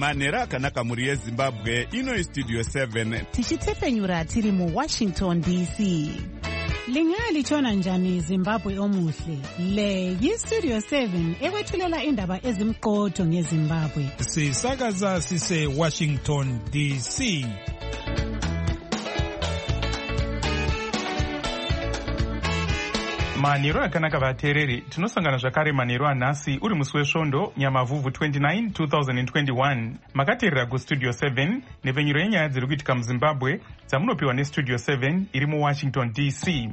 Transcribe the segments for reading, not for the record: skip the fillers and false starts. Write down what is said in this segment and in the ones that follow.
Manera akanaka muri yeZimbabwe ino Studio 7 tichitefenyura tiri mu Washington DC. Lingalitshona njani Zimbabwe omuhle? Le yi-Studio 7 ekwethulela indaba ezimqotho ngeZimbabwe. Sisakaza sise Washington DC. Maniro akanaka vateereri, tinosangana zvakare maniro anhasi uri musi wesvondo Nyamavhuvhu 29 2021. Makateerera kuStudio 7 nepfenyuro yenyaya dziri kuitika muZimbabwe dzamunopiwa neStudio 7 iri muWashington DC.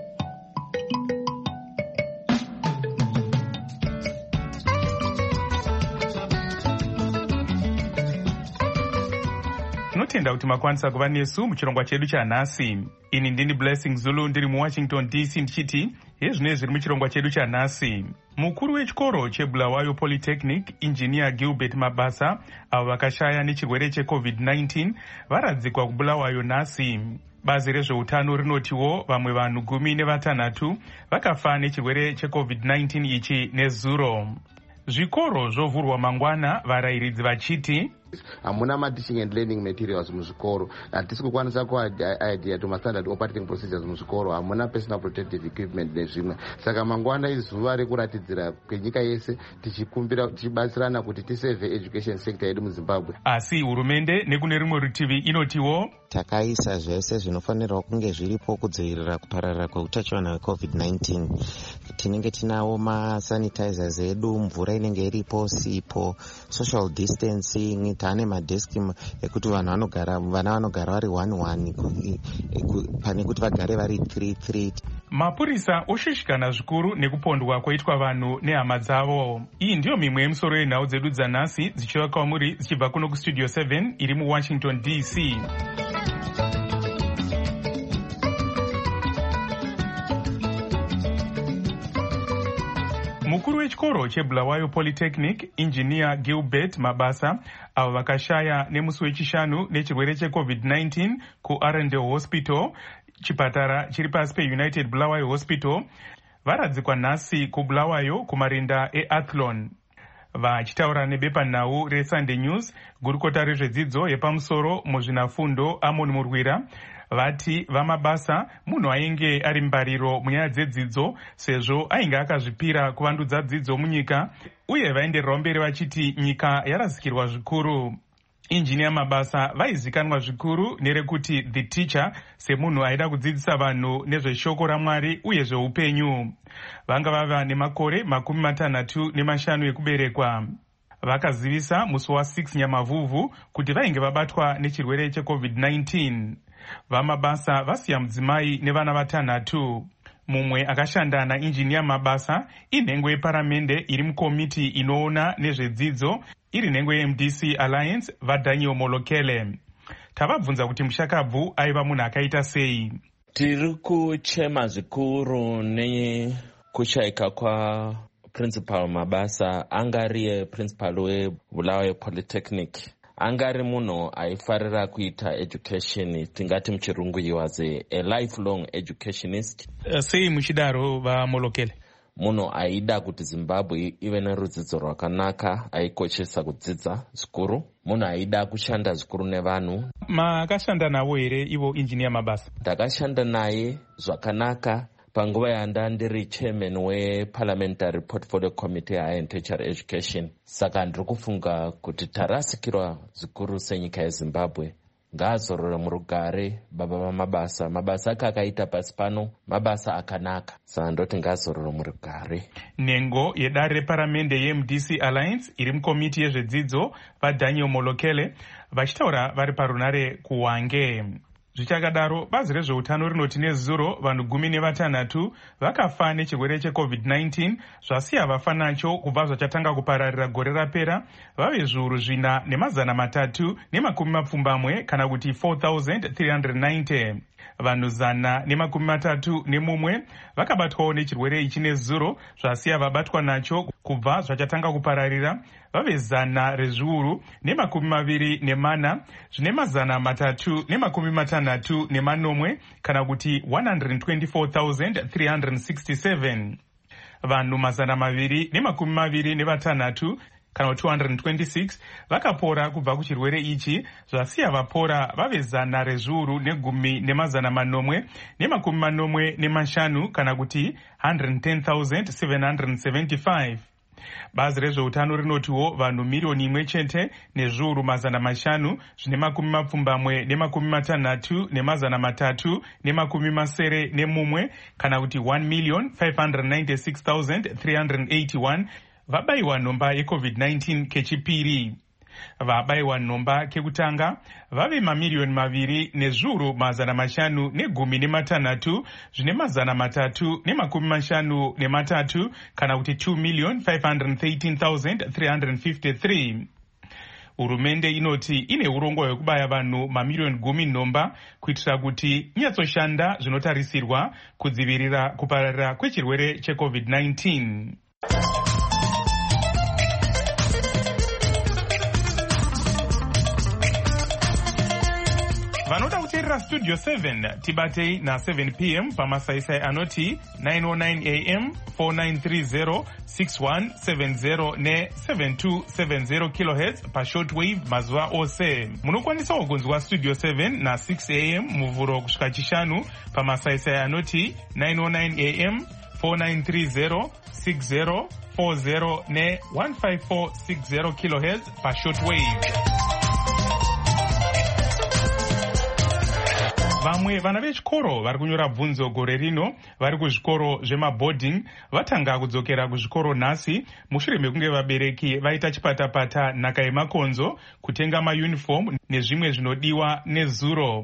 Tinotenda kuti makwanisa kuva nesu muchirongwa chedu chanhasi. Ini ndini Blessing Zulu ndiri muWashington DC ndichiti hezvinenge zviri muchirongwa chedu chanhasi. Mukuru wechikoro cheBulawayo Polytechnic, Engineer Gilbert Mabasa, avo vakashaya nechirwere cheCovid-19 varadzikwa kuBulawayo nhasi. Bazi rezveutano rinotiwo vamwe vanhu 16 vakafa nechirwere cheCovid-19 ichi nezuro. Zvikoro zvovhurwa mangwana, varayiridzi vachiti hamuna ma-teaching and learning materials muzvikoro, hatisi kukwanisa kuadhere to ma-standard operating procedures muzvikoro, hamuna personal protective equipment nezvimwe. Saka mangwana izuva rekuratidzira kwenyika yese tichibatsirana kuti tisave education sector yedu muZimbabwe. Asi hurumende nekune rimwe rutivi inotiwo takaisa zvese zvinofanirwa kunge zviripo kudzivirira kupararira kweutachiona hweCovid-19. Tinenge tinawo masanitizers edu, mvura inenge iripo, sipo, social distancing, tane madeski ekuti vana vanogara vari 1-1 pane kuti vagare vari 3-3. Mapurisa oshushikana zvikuru nekupondwa kwaitwa vanhu nehama dzavo. Iyi ndiyo mimwe yemisoro yenhau dzedu dzanhasi dzichiva kwamuri dzichibva kuno kuStudio 7 iri muWashington DC. Mukuru wechikoro cheBulawayo Polytechnic, Engineer Gilbert Mabasa, avo vakashaya nemusi wechishanu nechirwere cheCovid-19 kuArendelle Hospital, chipatara chiri pasi peUnited Bulawayo Hospital, varadzikwa nhasi kuBulawayo kumarinda eAthlone. Vachitaura nebepanhau reSunday News, gurukota rezvedzidzo yepamusoro muzvinafundo Amon Murwira vati vaMabasa munhu ainge ari mbariro munyaya dzedzidzo sezvo ainge akazvipira kuvandudza dzidzo munyika, uye vaendererawo mberi vachiti nyika yarasikirwa zvikuru. Engineer Mabasa vaizikanwa zvikuru nerekuti the teacher, semunhu aida kudzidzisa vanhu nezveshoko raMwari uye zveupenyu. Vanga vava nemakore 65 ekuberekwa. Vakazivisa musi wa6 Nyamavhuvhu kuti vainge vabatwa nechirwere cheCovid-19. VaMabasa vasiya mudzimai nevana 6. Mumwe akashanda naEngineer Mabasa inhengo yeparamende iri mukomiti inoona nezvedzidzo iri nhengo yeMDC Alliance, vaDaniel Molokele. Tavabvunza kuti mushakabvu aiva munhu akaita sei. Tiri kuchema zvikuru nekushayika kwa Principal Mabasa, angariye principal weBulawayo Polytechnic. Angari munhu aifarira kuita education, tingati muchirungu he was a lifelong educationist. Sei muchidaro vaMolokele? Munhu aida kuti Zimbabwe ive nerudzidzo rwakanaka, aikoshesa kudzidza zvikuru. Munhu aida kushanda zvikuru nevanhu. Makashanda navo here ivo Engineer Mabasa? Ndakashanda naye zvakanaka panguva yanda ndiri chairman weParliamentary Portfolio Committee Higher and Tertiary Education. Saka ndiri kufunga kuti tarasikirwa zvikuru senyika yeZimbabwe. Ngaazorore murugare baba vaMabasa. Mabasa akaita pasi pano mabasa akanaka. Saka ndoti ngaazorore murugare. Nhengo yedare reparamende yeMDC Alliance iri mukomiti yezvedzidzo vaDaniel Molokele vachitaura vari parunare kuHwange. Zvichakadaro, bazi rezveutano rinoti nezuro vanhu 16 vakafa nechirwere cheCovid-19 zvasiya vafa nacho kubva zvachatanga kupararira gore rapera vave zviuru 4,320 kana kuti 4,390. Vanhu 131 vakabatwawo nechirwere ichi nezuro zvasiya vabatwa nacho kubva zvachatanga kupararira vave 124 zvine 360 kana kuti 124,367. Vanhu 226 kana 226 vakapora kubva kuchirwere ichi, zvasiya vapora vave 110,995 kana kuti 110,775. Bazi rezveutano rinotiwo vanhu 1,556,361 kana kuti 1,596,381 vabayiwa nhomba yeCovid-19 kechipiri. Vabayiwa nhomba kekutanga vave 2,516,353 zvine 353 kana kuti 2,513,353. Hurumende inoti ine urongwa hwekubaya vanhu mamiliyoni 10 nhomba kuitira kuti inyatsoshanda zvinotarisirwa kudzivirira kupararira kwechirwere cheCovid-19. Vanoda kuteerera Studio 7 tibatei na7 p.m. pamasaisai anoti 909 am 4930 6170 ne7270 kHz pashortwave mazuva ose. Munokwanisawo kunzwa Studio 7 na6 am muvhuro kusvika chishanu pamasaisai anoti 909 am 4930 6040 ne15460 kHz pashortwave. Vamwe vana vechikoro vari kunyora bvunzo gore rino vari kuzvikoro zvemaboarding vatanga kudzokera kuzvikoro nhasi mushure mekunge vabereki vaita chipatapata nhaka yemakonzo kutenga mayunifomu nezvimwe zvinodiwa nezuro.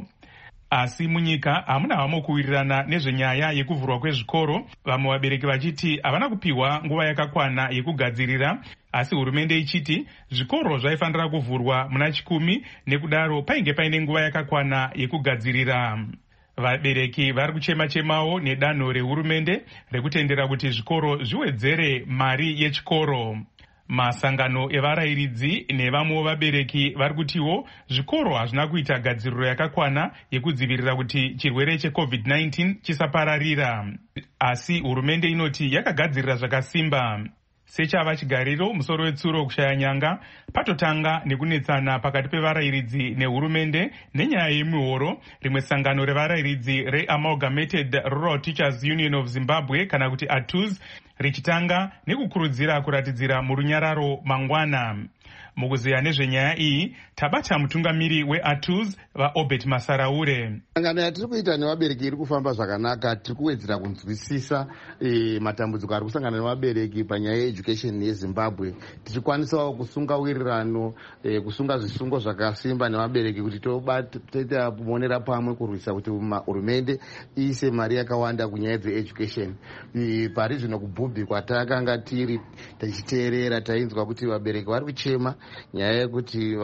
Asi munyika hamuna hamo kuwirirana nezvenyaya yekuvhurwa kwezvikoro, vamwe vabereki vachiti havana kupiwa nguva yakakwana yekugadzirira, asi hurumende ichiti zvikoro zvaifanira kuvhurwa muna 10 nekudaro painge paine nguva yakakwana yekugadzirira. Vabereki vari kuchema-chemawo nedanho rehurumende rekutendera kuti zvikoro zviwedzere mari yechikoro. Masangano evarayiridzi nevamwe vabereki vari kutiwo zvikoro hazvina kuita gadziriro yakakwana yekudzivirira kuti chirwere cheCovid-19 chisapararira. Asi hurumende inoti yakagadzirira zvakasimba. Sechava chigariro, musoro wetsuro kushaya nyanga patotanga nekunetsana pakati pevarayiridzi nehurumende nenyaya yemihoro. Rimwe sangano revarayiridzi reAmalgamated Rural Teachers Union of Zimbabwe kana kuti ATUZ richitanga nekukurudzira kuratidzira murunyararo mangwana. Mukuziya nezvenyaya iyi tabata mutungamiri weATUZ vaObert Masaraure. Sangano yatiri kuita nevabereki iri kufamba zvakanaka. Tiri kuwedzera kunzwisisa matambudziko ari kusangana nevabereki panyaya yeeducation yeZimbabwe, tichikwanisawo kusunga wirirano, kusunga zvisungo zvakasimba nevabereki kuti toita kumonera pamwe kurwisa kuti hurumende iise mari yakawanda kunyaya dzeeducation. Pari zvino kubhubhi kwatakanga tiri tichiteerera tainzwa kuti vabereki vari kuchema nyaya yekuti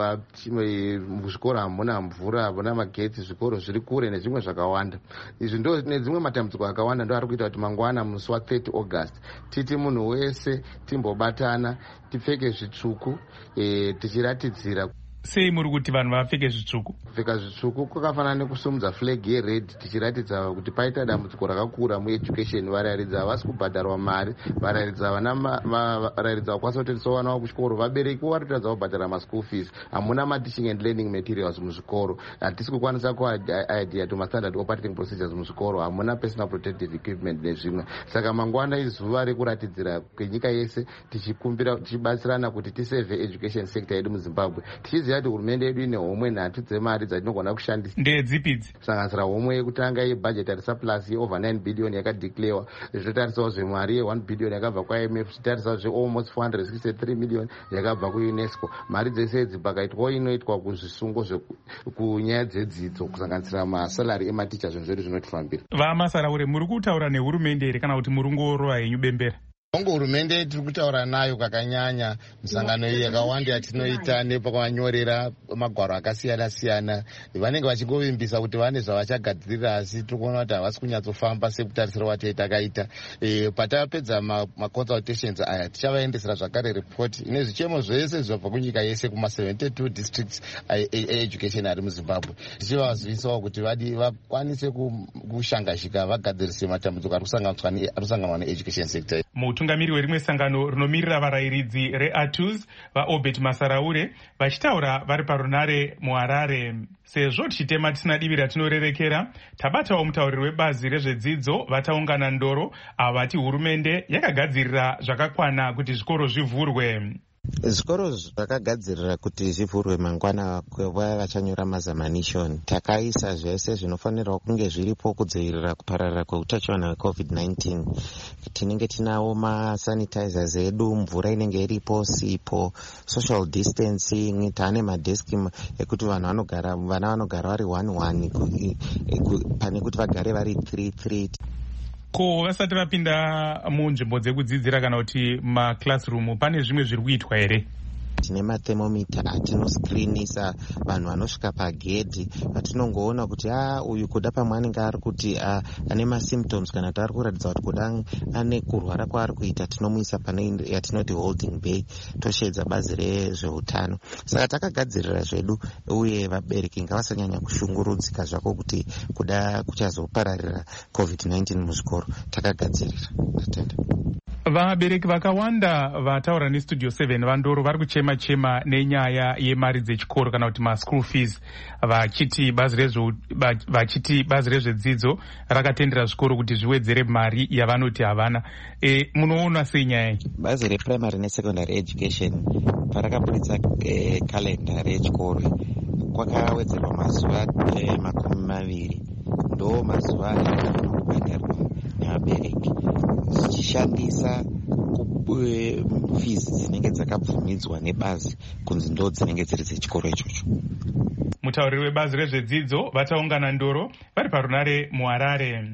muzvikoro hamuna mvura, hamuna magetsi, zvikoro zviri kure nezvimwe zvakawanda. Izvi ndo nedzimwe matambudziko akawanda ndo ari kuita kuti mangwana musi wa30 August titi munhu wese timbobatana, tipfeke zvitsvuku, tichiratidzira. Sei muri kuti vanhu vapfeke zvitsvuku? Kupfeka zvitsvuku kwakafanana nekusumudza flag yered, tichiratidza kuti paita dambudziko rakakura mueducation. Varayiridzi havasi kubhadharwa mari, varayiridzi vakwanisa kutotisowanawo kuchikoro, vabereki vari kutadza kubhadhara maschool fees, hamuna ma-teaching and learning materials muzvikoro, hatisi kukwanisa kuadhera to ma-standard operating procedures muzvikoro, hamuna personal protective equipment nezvimwe. Saka mangwana izuva rekuratidzira kwenyika yese tichibatsirana kuti tisave education sector yedu muZimbabwe, tichiziva kuti hurumende yedu ine homwe nhatu dzemari dzatinogona kushandisa. Ndedzipidzi? Kusanganisira homwe yekutanga yebudgetary surplus ye-over 9 billion yakadeclarewa, zvotarisawo zvemari ye1 billion yakabva kwaIMF, zvichitarisawo zve-almost 463 million yakabva kuUNESCO. Mari dzese idzi pakaitwawo inoitwa kuzvisungo kunyaya dzedzidzo, kusanganisira masalari ematicha, zvinhu zvedu zvinotifambira. Vamasaraure, muri kutaura nehurumende here kana kuti muri kungorova henyu bembera? Hongu hurumende tiri kutaura nayo kakanyanya, misangano iyi yakawanda yatinoita nepakanyorera magwaro akasiyana-siyana, vanenge vachingovimbisa kuti vane zvavachagadzirira, asi tiri kuona kuti havasi kunyatsofamba sekutarisira wati takaita. Patapedza maconsultations aya tichavaendesera zvakare report ine zvichemo zvese zvabva kunyika yese kuma72 districts education ari muZimbabwe, tichivazivisawo kuti vakwanise kushangashika vagadzirise matambudziko ari kusanganwa needucation sector. mutungamiri werimwe sangano rinomirira varayiridzi reATUS vaObert Masaraure vachitaura vari parunare muHarare. Sezvo tichitema tisina divi ratinorerekera, tabatawo mutauriri webazi rezvedzidzo vataungana ndoro avo vati hurumende yakagadzirira zvakakwana kuti zvikoro zvivhurwe. Zvikoro zvakagadzirira kuti zvivhurwe mangwana kwevaya vachanyora mazamanishoni. Takaisa zvese zvinofanirwa kunge zviripo kudzivirira kupararira kweutachiona hweCovid-19. Tinenge tinawo masanitizers edu, mvura inenge iripo, sipo, social distancing, taane madeski ekuti vana vanogara vari 1-1 pane kuti vagare vari 3-3. Ko vasati vapinda munzvimbo dzekudzidzira kana kuti maclassroom pane zvimwe zviri kuitwa here? Tine mathermometer atinoskrinisa vanhu vanosvika pagedhi vatinongoona kuti uyu kuda pamwe anenge ari kuti ane masymptoms kana kuti ari kuratidza kuti kuda ane kurwara kwaari kuita, tinomuisa pane yatinoti holding bay, tosheedza bazi rezveutano. Saka takagadzirira zvedu, uye vabereki ngavasanyanya kushungurudzika zvako kuti kuda kuchazopararira COVID-19 muzvikoro. Takagadzirira. Tatenda. Vabereki vakawanda vataura neStudio 7 vandoro vari kuchema nenyaya yemari dzechikoro kana kuti maschool fees, vachiti bazi rezvedzidzo rakatendera zvikoro kuti zviwedzere mari yavanoti havana. Munoona sei nyaya iyi? Bazi reprimary nesecondary education parakabuditsa kalenda rechikoro kwakawedzerwa mazuva 20 ndo mazuva anofanira kubhadharwa nevabereki zvichishandisa fees dzinenge dzakabvumidzwa nebazi kunzi ndo dzinenge dziri dzechikoro ichocho. Mutauriri webazi rezvedzidzo vataungana ndoro vari parunare muHarare.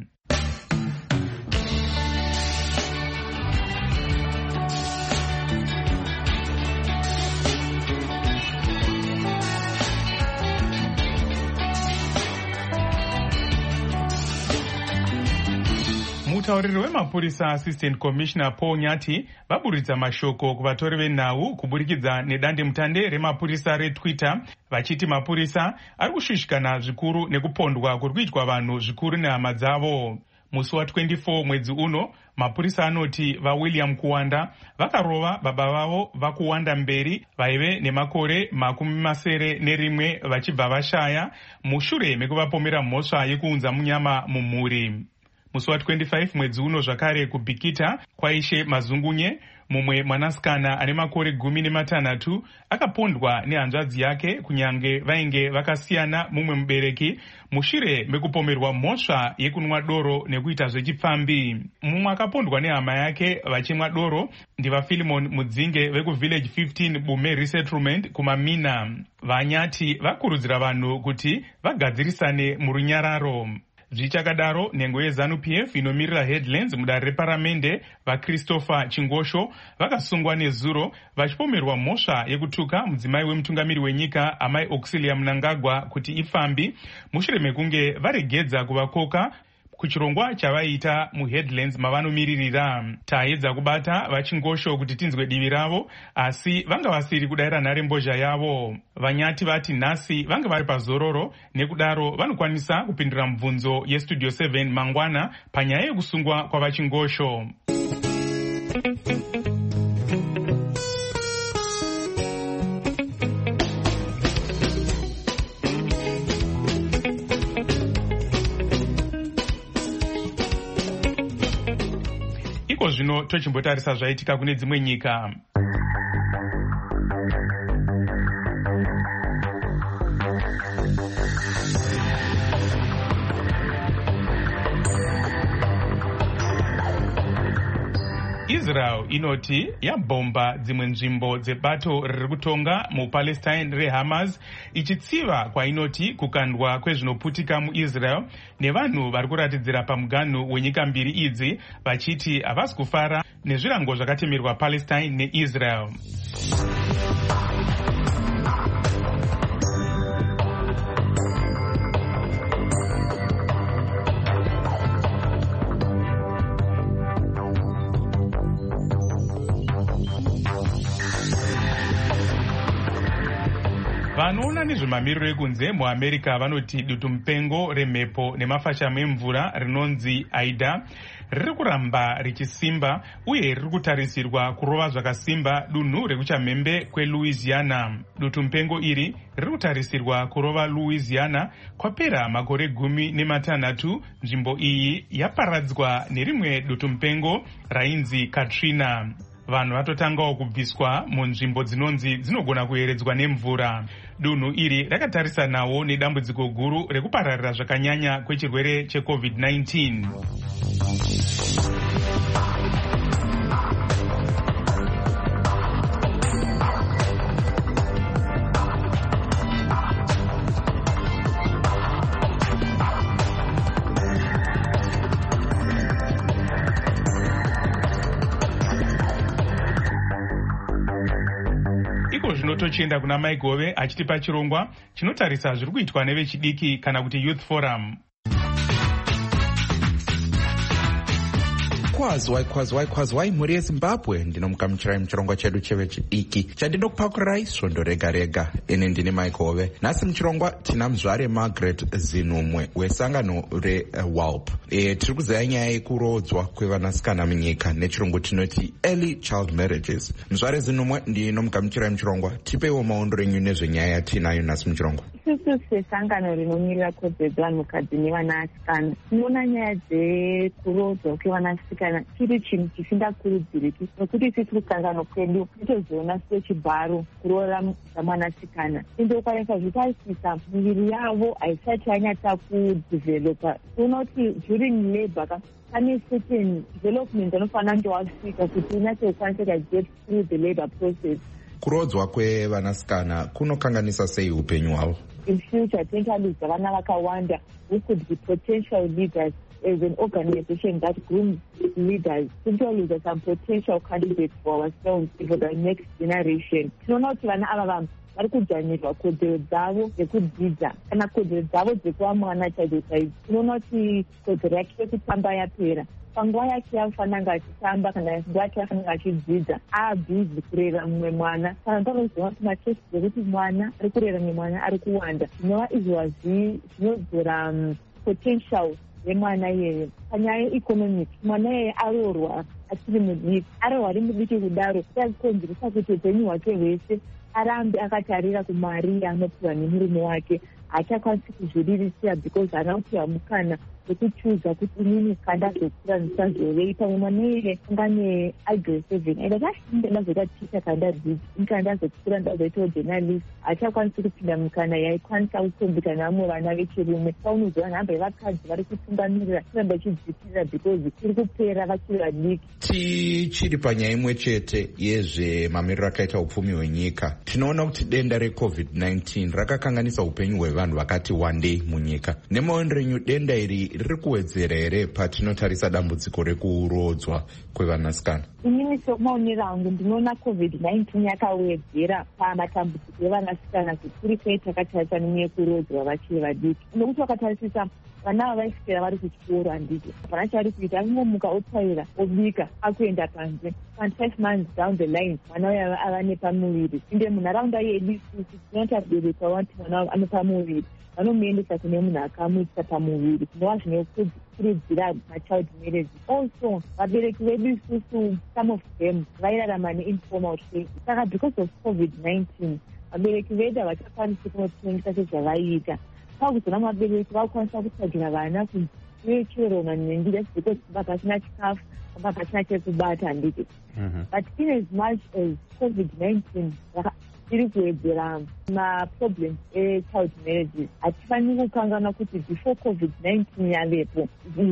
Mutauriri wemapurisa Assistant Commissioner Paul Nyati vaburitsa mashoko kuvatori venhau kuburikidza nedandemutande remapurisa reTwitter vachiti mapurisa ari kushushikana zvikuru nekupondwa kuri kuitwa vanhu zvikuru nehama dzavo. Musi wa24 mwedzi uno, mapurisa anoti vaWilliam Kuwanda vakarova baba vavo vaKuwanda Mberi vaive nemakore 71 vachibva vashaya mushure mekuvapomera mhosva yekuunza munyama mumhuri. Musi wa25 mwedzi uno zvakare kuBhikita kwaishe Mazungunye, mumwe mwanasikana ane makore 16 akapondwa nehanzvadzi yake kunyange vainge vakasiyana mumwe mubereki mushure mekupomerwa mhosva yekunwa doro nekuita zvechipfambi. Mumwe akapondwa nehama yake vachimwa doro ndivaPhilemon Mudzinge vekuVillage 15 Bume Resettlement kumaMina. Vanyati vakurudzira vanhu kuti vagadzirisane murunyararo. Zvichakadaro, nhengo yeZANU-PF inomirira Headlands mudare reparamende vaChristopher Chingosho vakasungwa nezuro vachipomerwa mhosva yekutuka mudzimai wemutungamiri wenyika Amai Auxilia Mnangagwa kuti ifambi mushure mekunge varegedza kuvakoka kuchirongwa chavaita muHeadlands mavanomiririra. Taedza kubata vaChingosho kuti tinzwe divi ravo, asi vanga vasiri kudayira nharembozha yavo. Vanyati vati nhasi vanga vari pazororo, nekudaro vanokwanisa kupindura mibvunzo yeStudio 7 mangwana panyaya yekusungwa kwavaChingosho. Zvino tochimbotarisa zvaitika kune dzimwe nyika. Israel inoti yabhomba dzimwe nzvimbo dzebato riri kutonga muPalestine reHamas, ichitsiva kwainoti kukandwa kwezvinoputika muIsrael nevanhu vari kuratidzira pamuganhu wenyika mbiri idzi vachiti havasi kufara nezvirango zvakatemerwa Palestine neIsrael. Vanoona nezvemamiriro ekunze muAmerica vanoti dutu mupengo remhepo nemafashamo emvura rinonzi Ida riri kuramba richisimba uye riri kutarisirwa kurova zvakasimba dunhu rekuchamhembe kweLouisiana. Dutu mupengo iri riri kutarisirwa kurova Louisiana kwapera makore 16. Nzvimbo iyi yaparadzwa nerimwe dutu mupengo rainzi Katrina. Vanhu vatotangawo kubviswa munzvimbo dzinonzi dzinogona kuyeredzwa nemvura. Dunhu iri rakatarisanawo nedambudziko guru rekupararira zvakanyanya kwechirwere cheCovid-19. Tochienda kuna Maigove achitipa chirongwa chinotarisa zviri kuitwa nevechidiki kana kuti Youth Forum. Kwazwai mhuri yeZimbabwe, ndinomukamuchirai muchirongwa chedu chevechidiki chandinokupakurirai svondo rega rega. Ini ndini Maigove. Nhasi muchirongwa tina muzvare Margaret Zinumwe wesangano reWALP. Tiri kuzeya nyaya yekurodzwa kwevanasikana munyika, nechirungu tinoti early child marriages. Muzvare Zinumwe ndinomukamuchirai muchirongwa, tipeiwo maondo renyu nezvenyaya yatinayo nhasi muchirongwa. Isusu sesangano rinomirira kodzero dzevanhukadzi nevanasikana tinoona nyaya dzekurodzwa kwevanasikana chiri chinhu chisingakurudziriki, nokuti isi tiri kusangano kwedu titozoona sechibharo kuroora zvamwanasikana ende ukwanisa zvitarisisa miviri yavo haisati yanyatsa kudhivhelopa. Toona kuti during labor pane certain development anofanira kunge wasvika kuti unyatse kukwanisa get through the labor process. Kurodzwa kwevanasikana kunokanganisa sei upenyu hwavo? In future, tingaluza vana vakawanda who could be potential leaders as an organization that grooms leaders. Tingaluza some potential candidates for ourselves for the next generation. Tinoona kuti vana ava vari kudzvanyirwa kodzero dzavo dzekudzidza kana kodzero dzavo dzekuva mwana chaidzo chaidzo. Tinoona kuti kodzero yake yekutamba yapera. Panguva yake yafanira kunge achitamba kana nguva yake yafanira kunge achidzidza abhizi kurera mumwe mwana. Kana panoziva kuti makesi dzekuti mwana ari kurera mumwe mwana ari kuwanda, zvinova izvozvi zvinodzora potential yemwana iyeyo. Panyaya yeeconomic, mwana iyeye aroorwa achiri mudiki, aroorwa ari mudiki kudaro yakonzeresa kuti upenyu hwake hwese arambe akatarira kumari yaanopiwa nemurume wake. Haachakwanisi kuzviririsira because haana kupiwa mukana wekuchuza kuti inini kandazokura ndisazovei. Pamwe mwana iyeye ungane agrade 7 ende kashinde ndazoita ticha kandadzidzi ndazokura ndazoitawo journalist. Haachakwanisi kupinda mukana yaikwanisa kukombita nevamwe vana vechirume. Paunoziva nhamba yevakadzi vari kutungamirira kuramba ichidzikirira because iri kupera vachiri vadiki. Tichiri panyaya imwe chete yezvemamiriro akaita upfumi hwenyika, tinoona kuti denda reCovid-19 rakakanganisa upenyu hwevanhu vakati wandei munyika. Nemaonero enyu, denda iri riri kuwedzera here patinotarisa dambudziko rekurodzwa kwevanasikana? Inini semaonero angu ndinoona COVID-19 yakawedzera pamatambudziko evanasikana kuti kuri takatarisa neyekurodzwa vachiri vadiki. Nokuti vakatarisisa vana vavaiswera vari kuchikoro handiti hapana chavari kuita, akungomuka otwaira obika akuenda panze. 5 months down the line mwana uya ava nepamuviri. Ende munharaunda yedu isusu tinoti abereki wavati mwana anopamuviri vanomuendesa kune munhu akamuisa pamuviri, zvinova zvinokurudzira machild marriage. Also vabereki vedu isusu some of them vairarama neinformal trade. Saka because of COVID-19 vabereki vedu havachakwanisi kunotengesa sezvavaiita. Pakuzona vabereki vakukwanisa kutsagira vana kunzi vechiverona nenjira because vakasina chikafu vakasina chekubata handiti. But in as much as COVID-19 iri kuwedzera maproblems echild marriages, hatifaniri kukangana kuti before COVID-19 yavepo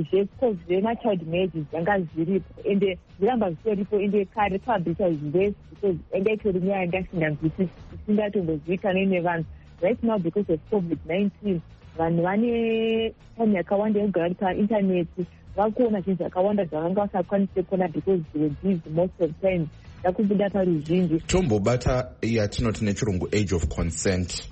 zvemachild marriages zvanga zviripo ende zviramba zvitoripo ende kare pabvisa zvese because ende itori nyaya yanga isingatombozivikanwi nevanhu. Right now because of COVID-19 vanhu vane time yakawanda yekugara vari paintaneti, vakuona zvinhu zvakawanda zvavanga vasakwanise kuona because they were busy most of the time. Ndakubuda paruzhinji tombobata yatinoti nechirungu age of consent.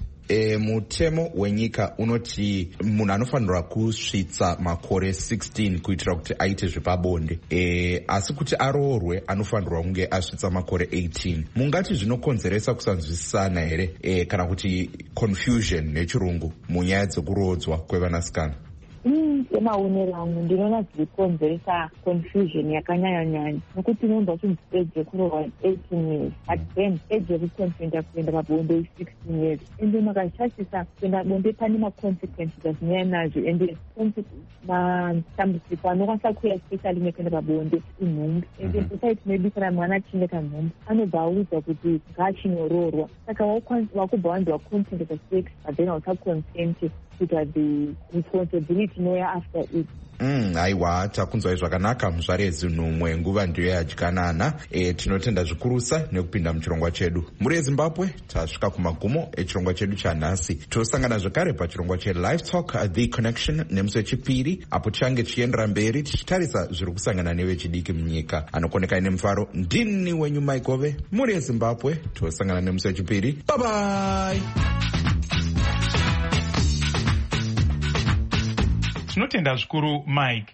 Mutemo wenyika unoti munhu anofanirwa kusvitsa makore 16 kuitira kuti aite zvepabonde, asi kuti aroorwe anofanirwa kunge asvitsa makore 18. Mungati zvinokonzeresa kusanzwisisana here kana kuti confusion nechirungu munyaya dzekurodzwa kwevanasikana? semaonero angu ndinoona zvirikonzeresa confusion yakanyanya nokuti unonzwa kuti age yekurohwa 18 years but then age yekukonsenta kuenda pabonde 16 years ende makashashisa kuenda bonde pane maconsequences azinonyanya nazvo ende matambudziko anokwanisa kuuya especially nekuenda pabonde inhumbi ende society medu kana mwana achinge kanhumbi anobva audza kuti ngaachinyororwa saka wakubva wanzi wakonsent pasex but then ausaconsent kuita the responsibility noya after it. Aiwa, takunzwai zvakanaka muzvarezi nhumwe, nguva ndiyo yadyanana. Tinotenda zvikurusa nekupinda muchirongwa chedu. Muri yeZimbabwe tasvika kumagumo echirongwa chedu chanhasi. Tosangana zvakare pachirongwa cheLive Talk The Connection nemusi wechipiri, apo change chiendera mberi tichitarisa zviri kusangana nevechidiki munyika. Anokoneka nemufaro ndini wenyu Mike Ove. Muri yeZimbabwe tosangana nemusi wechipiri. Bye bye. Tinotenda zvikuru Mike.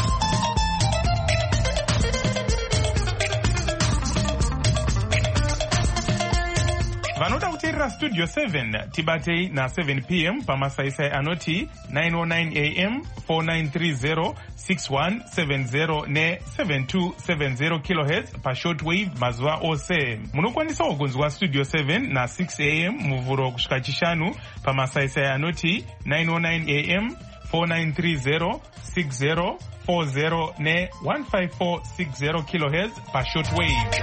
Vanoda kuteerera Studio 7 tibatei na7 p.m. pamasaisai anoti 909 am 4930 6170 ne7270 kHz pashortwave mazuva ose. Munokwanisawo kunzwa Studio 7 na6 am muvhuro kusvika chishanu pamasaisai anoti 909 am 4930 6040 ne 15460 kHz pashortwave.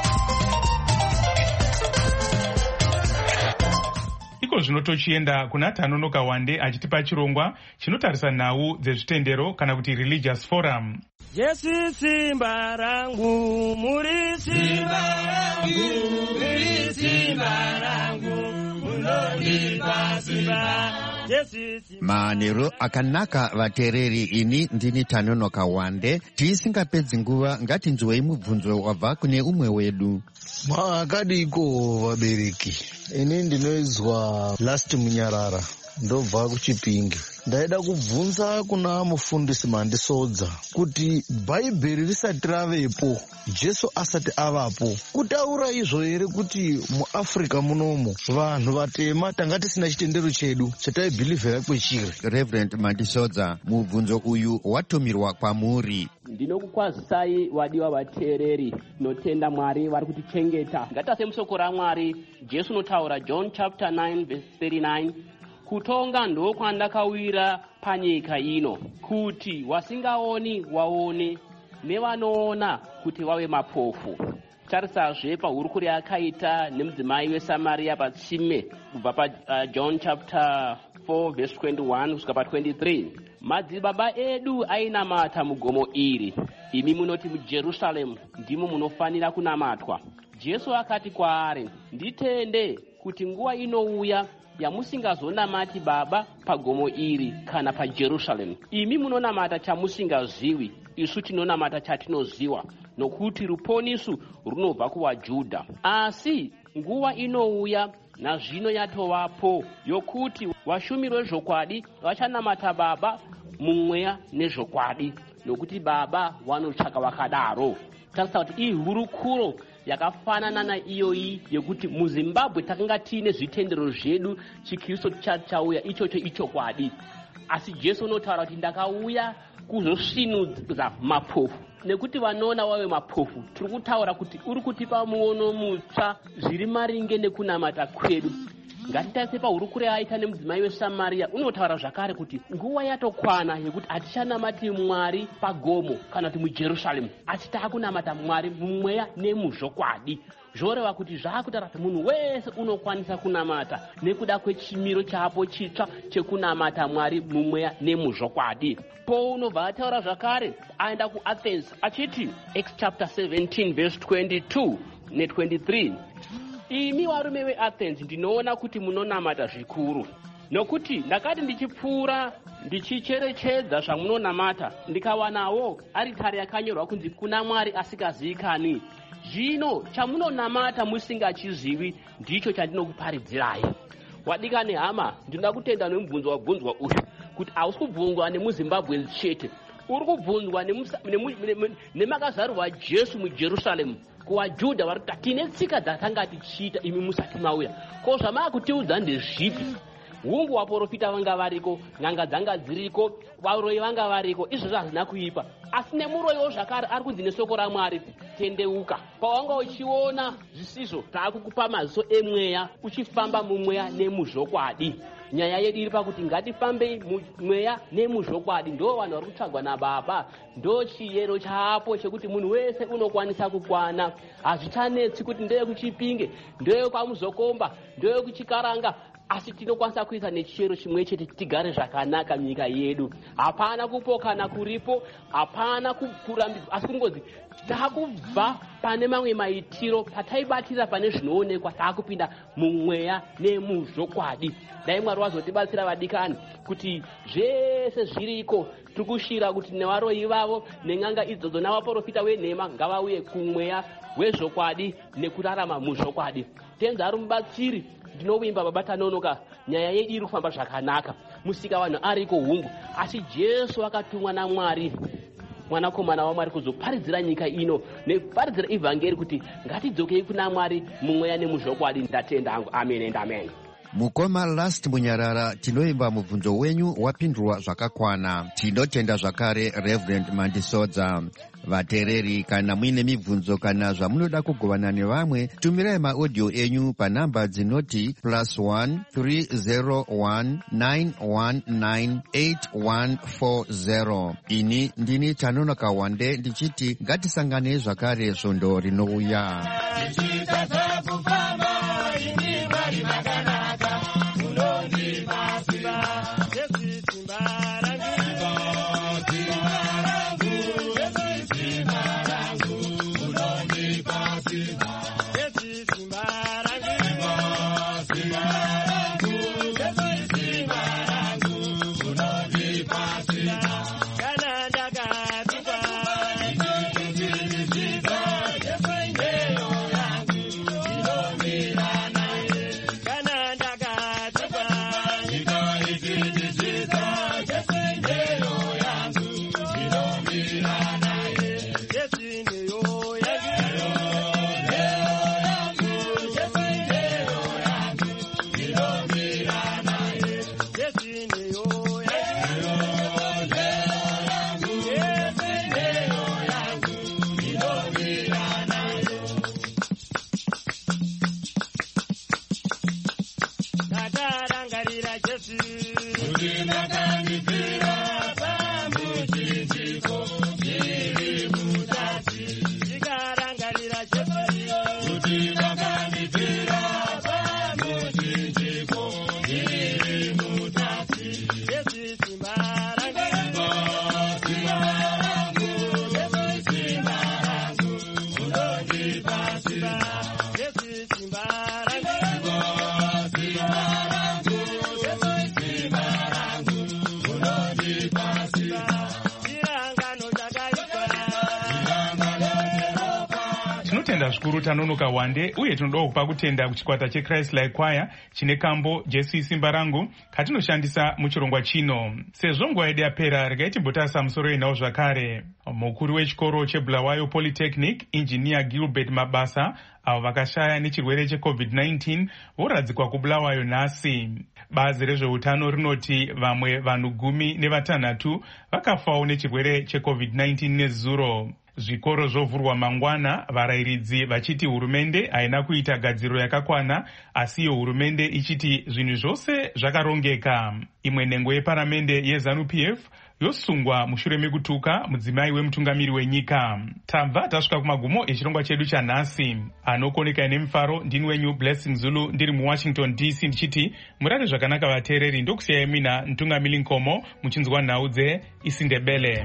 Iko zvino tochienda kuna Tanonoka Wande achitipa chirongwa chinotarisa nhau dzezvitendero kana kuti religious forum. Jesu simba rangu, muri simba rangu, muri simba rangu, munondipa simba. Manero akanaka vateereri, ini ndini Tanonoka Wande. Tisingapedzi nguva ngatinzwei mubvunzo wabva kune umwe wedu. Mwakadiko vabereki? Ini ndinoizwa Last Munyarara, ndobva kuChipinge. Ndaida kubvunza kuna mufundisi Mandisodza kuti Bhaibheri risati ravepo, Jesu asati avapo, kutaura izvo here kuti muAfrica munomu vanhu vatema tanga tisina chitendero chedu chataibhilivhera kwechiri? Reverend Mandisodza, mubvunzo uyu watumirwa kwamuri. Ndinokukwazisai wadiwa vateereri, tinotenda Mwari vari kutichengeta. Ngatase musoko raMwari. Jesu notaura John chapter 9 verse 39, kutonga ndokwandakawira panyika ino, kuti wasingaoni waone, nevanoona kuti vave mapofu. Tarisazve pahurukuri yakaita nemudzimai weSamaria patsime, kubva paJohn chapter 4 verse 21 kusvika pa23. Madzibaba edu ainamata mugomo iri, imi munoti muJerusaremu ndimo munofanira kunamatwa. Jesu akati kwaari, nditende kuti nguva inouya yamusingazonamati Baba pagomo iri kana paJerusaremu. Imi munonamata chamusingazivi, isu tinonamata chatinoziva, nokuti ruponisu runobva kuvaJudha. Asi nguva inouya, nazvino yatovapo, yokuti vashumiri vezvokwadi vachanamata Baba mumweya nezvokwadi, nokuti Baba vanotsvaka vakadaro. Tarisa kuti iyi hurukuro yakafanana naiyoyi yekuti muZimbabwe takanga tiine zvitendero zvedu, chiKristu chauya ichocho ichokwadi. Asi Jesu unotaura kuti ndakauya kuzosvinudza mapofu, nekuti vanoona vave mapofu. Tiri kutaura kuti uri kutipa muono mutsva zviri maringe nekunamata kwedu. Ngatitarise pahurukuro yaita nemudzimai weSamaria, unotaura zvakare kuti nguva yatokwana yekuti hatichanamati Mwari pagomo kana kuti muJerusaremu, asi taakunamata Mwari mumweya nemuzvokwadi. Zvoreva kuti zvakutaura kuti munhu wese unokwanisa kunamata nekuda kwechimiro chapo chitsva chekunamata Mwari mumweya nemuzvokwadi. Po unobva ataura zvakare aenda kuAthens achiti, Acts chapter 17 verse 22 ne23, imi varume veAthens ndinoona kuti munonamata zvikuru, nokuti ndakati ndichipfuura ndichicherechedza zvamunonamata, ndikawanawo aritari yakanyorwa kunzi kuna Mwari asikazivikani. Zvino chamunonamata musingachizivi ndicho chandinokuparidzirai. Wadika nehama, ndinoda kutenda nemubvunzo wabvunzwa uyu, kuti hausi kubvunzwa nemuZimbabwe chete, uri kubvunzwa nemakazarwa Jesu muJerusaremu. KuvaJudha vari kuti tine tsika dzatanga tichiita imi musati mauya. Ko zvamava kutiudza ndezvipi? hungu vaprofita vanga variko, n'anga dzanga dziriko, varoyi vanga variko, izvozvo hazvina kuipa. Asi nemuroyiwo zvakare ari kunzi nesoko raMwari, tendeuka. Pawanga uchiona zvisizvo taakukupa maziso emweya, uchifamba mumweya nemuzvokwadi. Nyaya yedu iri pakuti ngatifambei mumweya nemuzvokwadi. Ndo vanhu vari kutsvagwa naBaba, ndo chiyero chapo chekuti munhu wese unokwanisa kukwana. Hazvichanetsi kuti ndeye kuChipinge, ndeye kwaMuzokomba, ndeye kuChikaranga, asi tinokwanisa kuisa nechiyero chimwe chete tigare zvakanaka nyika yedu. Hapana kupokana kuripo, hapana kurambidzwa, asi kungozi taakubva pane mamwe maitiro pataibatira pane zvinoonekwa, taakupinda mumweya nemuzvokwadi. Dai Mwari wazotibatsira vadikani kuti zvese zviriko tikushira kuti nevaroyi vavo nen'anga idzodzo navaprofita wenhema ngavauye kumweya wezvokwadi nekurarama muzvokwadi. Tenzi ari mubatsiri, ndinovimba Baba Tanonoka, nyaya yedu iri kufamba zvakanaka. Musika vanhu ariko hungu, asi Jesu akatumwa naMwari, mwanakomana waMwari, kuzoparidzira nyika ino neparidzira ivhangeri kuti ngatidzokei kuna Mwari mumweya nemuzvokwadi. Ndatenda hangu, amen and amen. Mukoma Last Munyarara, tinoimba mubvunzo wenyu wapindurwa zvakakwana. Tinotenda zvakare Reverend Mandisodza. Vateereri, kana muine mibvunzo kana zvamunoda kugovana nevamwe, tumirai maaudio enyu panhamba dzinoti +1 301 919 8140. Ini ndini Tanonoka Wande ndichiti ngatisangane zvakare svondo rinouya. Zvikuru Tanonoka Wande, uye tinoda kupa kutenda kuchikwata cheChrist Like Choir chine kambo Jesu Simba Rangu katinoshandisa muchirongwa chino. Sezvo nguva yedu yapera, regai timbotasa musoro yenhau zvakare. Mukuru wechikoro cheBulawayo Polytechnic, Engineer Gilbert Mabasa, avo vakashaya nechirwere cheCovid-19 voradzikwa kuBulawayo nhasi. Bazi rezveutano rinoti vamwe vanhu 16 vakafawo nechirwere cheCovid-19 nezuro. Zvikoro zvovhurwa mangwana, varayiridzi vachiti hurumende haina kuita gadziriro yakakwana, asi iyo hurumende ichiti zvinhu zvose zvakarongeka. Imwe nhengo yeparamende yeZANU-PF yosungwa mushure mekutuka mudzimai wemutungamiri wenyika. Tabva tasvika kumagumo echirongwa chedu chanhasi. Anokoneka nemufaro ndini wenyu Blessing Zulu ndiri muWashington DC ndichiti murare zvakanaka vateereri. Ndokusiyai mina Ntungamili Nkomo muchinzwa nhau dzeIsindebele.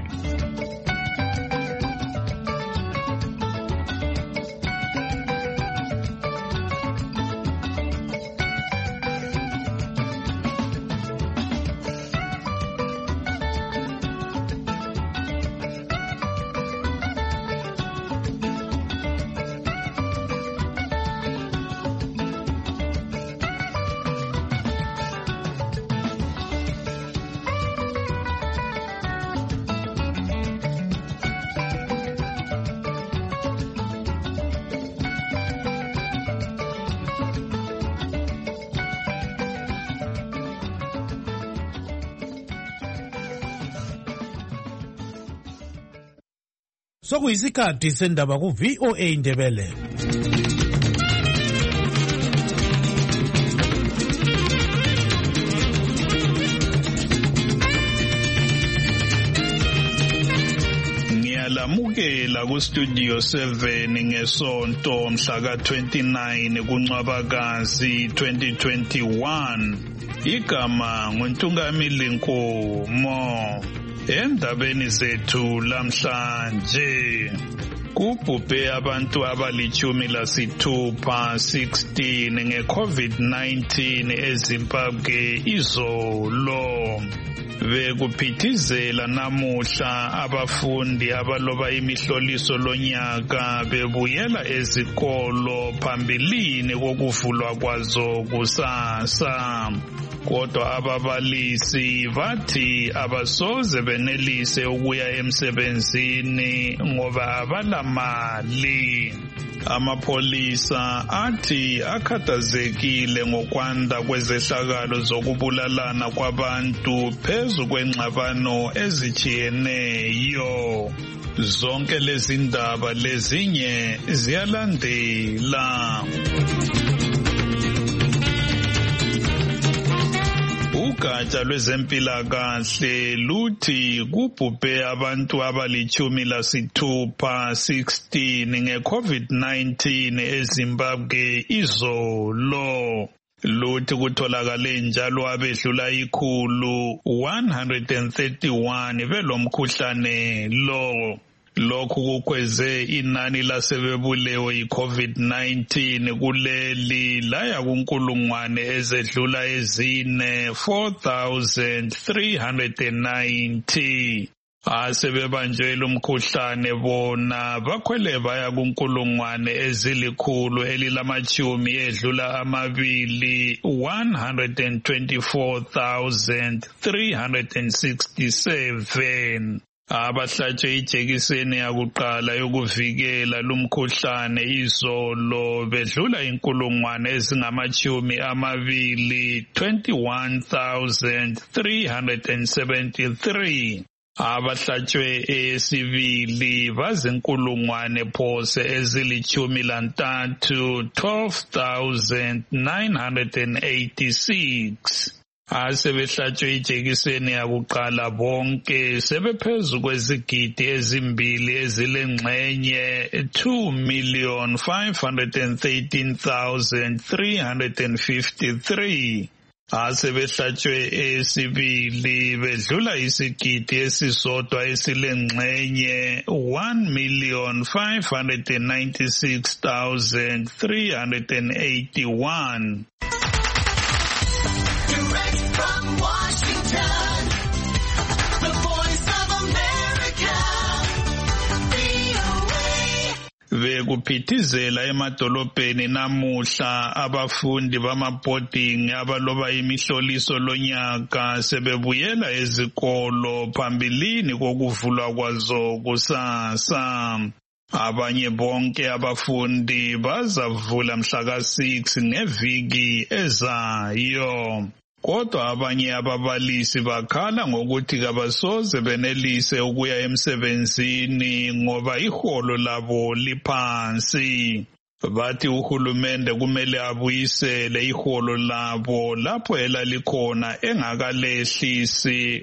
Sokuyisikhathi sendaba ku VOA Indebele. Ngiyalamukela ku Studio 7 ngesonto mhla ka 29 kuNcwabakazi 2021. Igama nguNtungamili Nkomo. Endabeni zethu lamhlanje kubhubhe abantu abali-16 nge-COVID-19 eZimbabwe izolo. Bekuphithizela namuhla abafundi abaloba imihloliso lonyaka bebuyela ezikolo phambilini kokuvulwa kwazo kusasa. Kodwa ababalisi bathi abasoze benelise ukuya emsebenzini ngoba abalamali. Amapholisa athi akhathazekile ngokwanda kwezehlakalo zokubulalana kwabantu phezu kwengxabano ezijiyeneyo. Zonke lezi ndaba lezinye ziyalandela. Ugatsha lwezempilakahle luthi kubhubhe abantu abali-16 nge-COVID-19 eZimbabwe izolo. Luthi kutholakale njalo abedlula 131 belomkhuhlane lo. Lokhu kukweze inani lasebebulewe yi-COVID-19 kuleli laya kunkulungwane ezedlula ezine 4,390. Asebebanjwe lumkhuhlane bona bakhwele baya kunkulungwane ezilikhulu elilamachumi edlula amabili 124,367. Abahlatshwe ijekiseni yakuqala yokuvikela lumkhuhlane izolo bedlula inkulungwane ezingamachumi amabili 21,373. Abahlatshwe eyesibili bazinkulungwane phose ezilichumi lantathu 12,986. Asebehlatshwe ijekiseni yakuqala bonke sebephezu kwezigidi ezimbili ezilengxenye 2,513,353. Asebehlatshwe eyesibili bedlula isigidi esisodwa esilengxenye 1,596,381. From Washington, the voice of America, VOA. Bekuphithizela emadolobheni namuhla abafundi bamabhodingi abaloba imihloliso lonyaka sebebuyela ezikolo phambilini kokuvulwa kwazo kusasa. Abanye bonke abafundi bazavula mhla ka-6 ngeviki ezayo. Kodwa abanye ababalisi bakhala ngokuthi kabasoze benelise ukuya emsebenzini ngoba iholo labo liphansi. Bathi uhulumende kumele abuyisele iholo labo lapho elalikhona engakalehlisi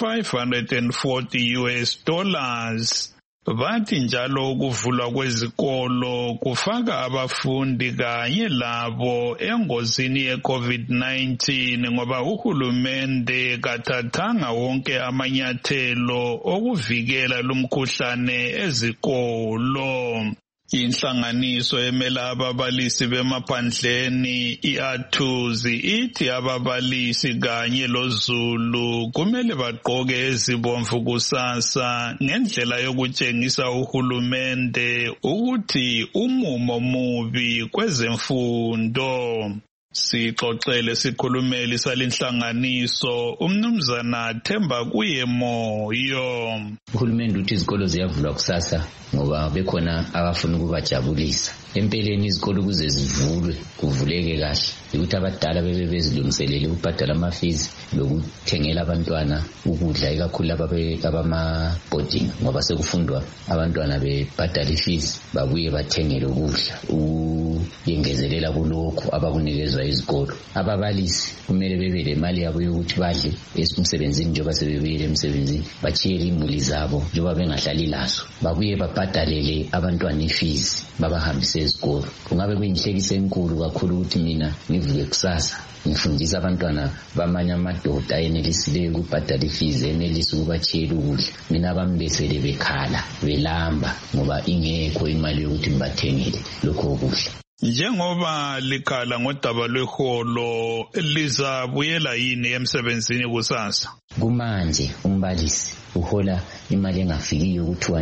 ku$540. Bathi njalo ukuvulwa kwezikolo kufaka abafundi kanye labo engozini ye-COVID-19 ngoba uhulumende kathathanga wonke amanyathelo okuvikela lumkhuhlane ezikolo. Inhlanganiso emela ababalisi bemaphandleni i-Athuzi ithi ababalisi kanye loZulu kumele bagqoke ezibomvu kusasa ngendlela yokutshengisa uhulumende ukuthi umumo mubi kwezemfundo. Sixoxele sikhulumeli salinhlanganiso umnumzana Themba Kuye Moyo. Uhulumende uthi izikolo ziyavulwa kusasa ngoba bekhona abafuna ukubajabulisa. Empeleni izikolo kuze zivulwe kuvuleke kahle ukuthi abadala bebe bezilungiselele ukubhadala ama-fees lokuthengela abantwana ukudla, ikakhulu abama-boarding, ngoba sekufundwa abantwana bebhadala i-fees babuye bathengele ukudla ukuyengezelela kulokhu abakunikezwa izikolo. Ababalisi kumele bebe le mali yabo yokuthi badle emsebenzini njengoba sebebuyele emsebenzini, bachiyele imuli zabo njengoba bengahlali lazo, babuye babhadalele abantwana i-fees babahambise ezikolo. Kungabe kuyinhlekisa enkulu kakhulu ukuthi mina ngivuke kusasa ngifundisa abantwana bamanye amadoda ayenelisileyo ukubhadala i-fees, enelisa ukubachiyela ukudla, mina bambesele bekhala belamba ngoba ingekho imali yokuthi ngibathengele lokho kudla. Njengoba likhala ngodaba lweholo, lizabuyela yini emsebenzini kusasa? Kumanje umbalisi uhola imali engafikiyo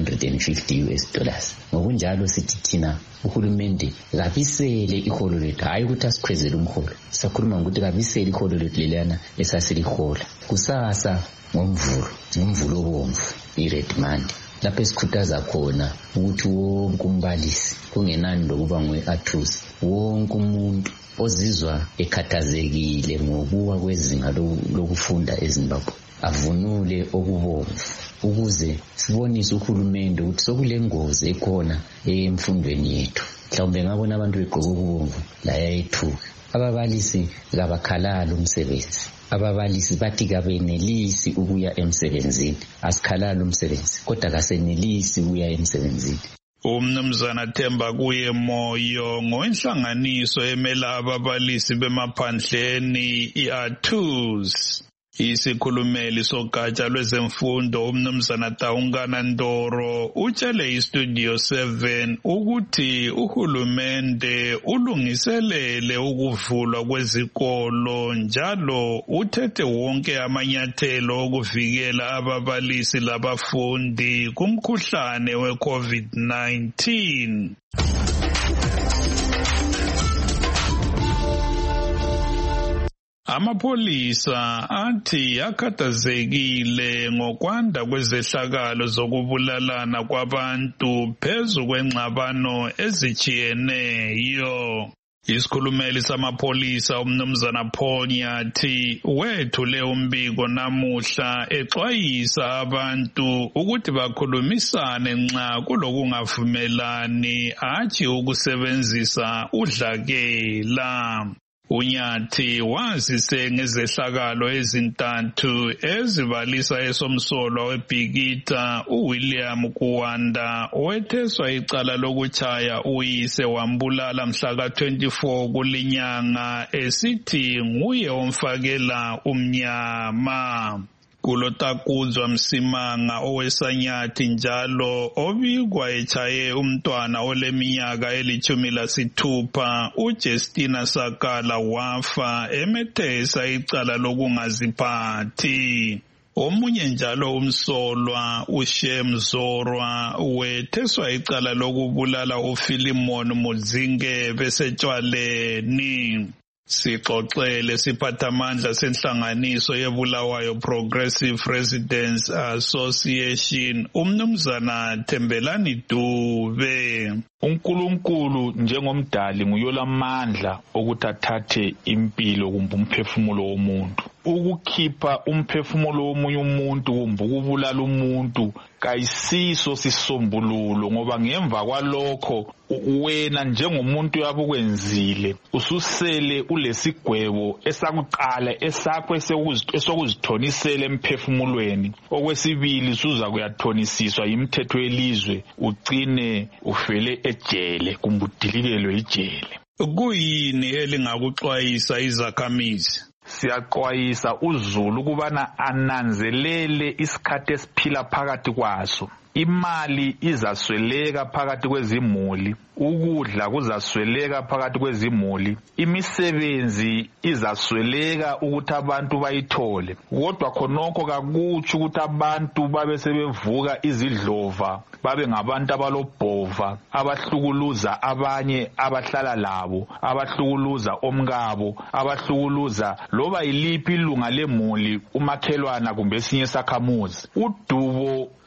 ku$250. Ngokunjalo sithi thina uhulumende kabisele iholo lethu, hayi ukuthi asikhwezele umholo. Sikhuluma ngokuthi kabisele iholo lethu lelana esasilihola kusasa ngomvulo obomvu, i-red month, lapho esikhuthaza khona ukuthi wonke umbalisi kungenani lokuba ngwe-athusi, wonke umuntu ozizwa ekhathazekile ngokuwa kwezinga lokufunda eZimbabwe avunule okubomvu ukuze sibonise uhulumende ukuthi sokule ngozi ekhona emfundweni yethu. Mhlawumbe ngabona abantu begqoka okubomvu la yayithuka. Ababalisi kabakhalala umsebenzi, ababalisi bathi kabenelisi ukuya emsebenzini, asikhalala umsebenzi kodwa kasenelisi ukuya emsebenzini. Umnumzana Themba Kuye Moyo ngowenhlanganiso emela ababalisi bemaphandleni i-ATUS. Isikhulumeli sogatsha lwezemfundo umnumzana Taungana Ndoro utshele iStudio 7 ukuthi uhulumende ulungiselele ukuvulwa kwezikolo njalo uthethe wonke amanyathelo okuvikela ababalisi labafundi kumkhuhlane we-COVID-19. Amapolisa athi akhathazekile ngokwanda kwezehlakalo zokubulalana kwabantu phezu kwengxabano ezijiyeneyo. Isikhulumeli samapolisa umnumzana Ponyathi wethule umbiko namuhla exwayisa abantu ukuthi bakhulumisane nxa kulokungavumelani athi ukusebenzisa udlakela. Unyathi wazise ngezehlakalo ezintathu ezibalisa esomsolwa weBhikita uWilliam Kuwanda owetheswa icala lokuchaya uyise wambulala mhla ka-24 kulinyanga esithi nguye omfakela umnyama. Kulotakuzwa Msimanga oweSanyathi njalo obikwa echaye umntwana oleminyaka eli-16 uJustina Sakala wafa emethesa icala lokungaziphathi. Omunye njalo umsolwa uShem Zorwa wetheswa icala lokubulala uPhilimon Mudzinge besetshwaleni. Sixoxele siphathamandla senhlanganiso yeBulawayo Progressive Residents Association umnumzana Thembelani Dube. uNkulunkulu njengomdali nguyolamandla ukuthi athathe impilo kumbe umphefumulo womuntu. Ukukhipha umphefumulo womunye umuntu kumbe ukubulala umuntu kayisiso sisombululo, ngoba ngemva kwalokho wena njengomuntu yabukwenzile ususele ulesigwebo esakuqala esakho esokuzithonisela emphefumulweni. Okwesibili usuza kuyathonisiswa imithetho yelizwe ugcine ufele ejele kumbe udilikelwe ijele. Kuyini elingakuxwayisa izakhamizi? Siyaxwayisa uzulu ukubana ananzelele isikhathi esiphila phakathi kwaso. Imali izasweleka phakathi kwezimuli, ukudla kuzasweleka phakathi kwezimuli, imisebenzi izasweleka ukuthi abantu bayithole. Kodwa khonokho kakutsho ukuthi abantu babe sebevuka izidlova, babe ngabantu abalobhova, abahlukuluza abanye abahlala labo, abahlukuluza omkabo, abahlukuluza loba yiliphi ilunga lemuli, umakhelwana kumbe esinye sakhamuzi. Udubo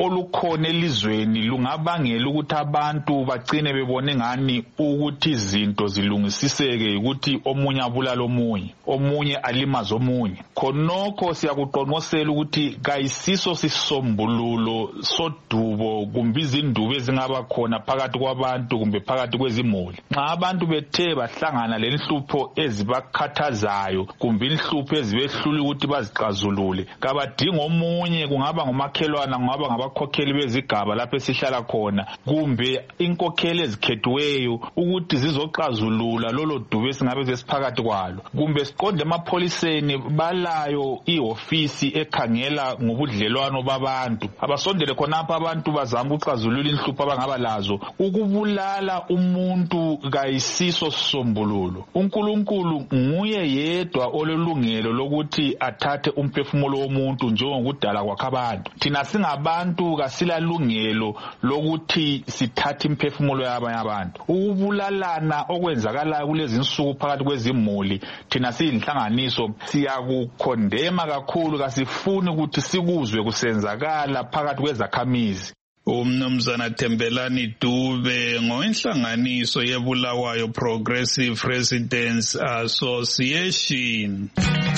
olukhona elizweni lungabangela ukuthi abantu bagcine bebone ngani ukuthi izinto zilungisiseke ukuthi omunye abulala omunye alimaza omunye. Khonokho siyakuqonqosela ukuthi kayisiso sisombululo sodubo kumbe izindubo ezingaba khona phakathi kwabantu kumbe phakathi kwezimuli. Nxa abantu bethe bahlangana lenhlupho ezibakhathazayo kumbe inhlupho ezibehlula ukuthi bazixazulule, kabadinga omunye, kungaba ngomakhelwana, kungaba ngabakhokheli bezigaba lapho esihlala khona kumbe inkokheli ezikhethiweyo ukuthi zizoxazulula lolo dubo esingabe sesiphakathi kwalo. Kumbe siqonde emapholiseni, balayo ihofisi ekhangela ngobudlelwano babantu, abasondele khonapho abantu bazama ukuxazulula inhlupho abangaba lazo. Ukubulala umuntu kayisiso sisombululo. uNkulunkulu nguye yedwa olelungelo lokuthi athathe umphefumulo womuntu njengokudala kwakhe abantu. Thina singabantu kasilalungelo lokuthi sithathe imphefumulo yabanye abantu. Ukubulalana okwenzakalayo kulezi insuku phakathi kwezimuli, thina siyinhlanganiso siyakukhondema kakhulu, kasifuni ukuthi sikuzwe kusenzakala phakathi kwezakhamizi. Umnumzana Thembelani Dube ngoinhlanganiso yeBulawayo Progressive Residents Association.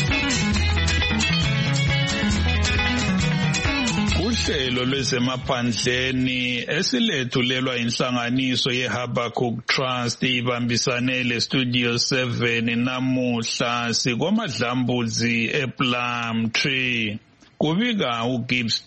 Uhlelo lwezemaphandleni esilethulelwa inhlanganiso yeHabakkuk Trust ibambisane leStudio 7 namuhla sikoMadlambuzi ePlumtree. Kubika uGibbs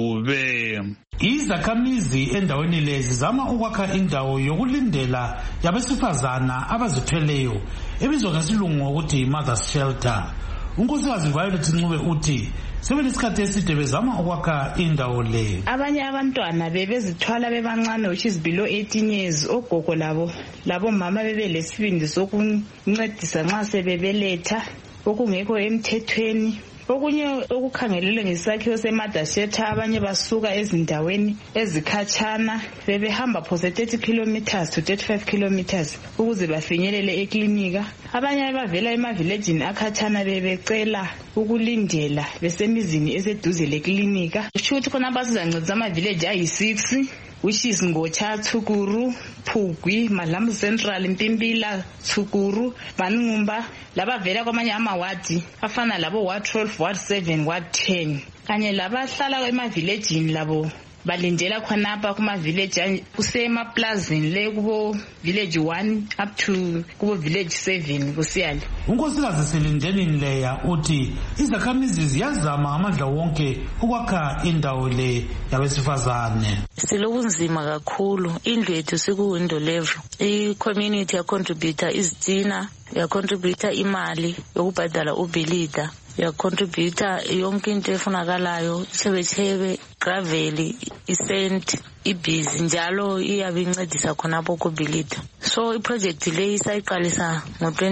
Dube. Izakhamizi endaweni lezi zama ukwakha indawo yokulindela yabesifazana abazithweleyo ebizwa ngesilungu ukuthi Mother's Shelter. Unkosikazi Violet Ncube uthi sebenesikhathi eside bezama ukwakha indawo le. Abanye abantwana bebezithwala bebancane which is below 18 years. Ogogo labo mama bebelesibindi sokuncedisa nxa sebebeletha okungekho emthethweni. Okunye okukhangelele ngesakhiwo seMother's Shelter, abanye basuka ezindaweni ezikhatshana bebehamba phose 30 kilometers to 35 kilometers ukuze bafinyelele eklinika. Abanye bavela emavillageni akhatshana bebecela ukulindela besemizini eseduze leklinika. Kusho ukuthi khona basizancedisa amavillage ayi6 which is Ngocha, Tsukuru, Phugwi, Madlambuzi Central, Mpimbila, Tsukuru, Manungumba, laba vela kwamanye amawadi afana labo Ward 12, Ward 7, Ward 10. Kanye laba hlala emavillageni labo balindela khonapha kuma village kusemaplazini le kubo village 1 up to kubo village 7 kusiyale. Unkosikazi Silindeni Leya uthi izakhamizi ziyazama amandla wonke ukwakha indawo le yabesifazane. Silobunzima kakhulu, indlu yethu sikuwindow level. I-community yacontributor izitina, yacontributor imali yokubhadala ubhilida, yacontributor yonke into efunakalayo, ichebechebe, gravel, isent, ibhizi njalo iyabe incedisa khonapho kubhilida. So iproject le isayiqalisa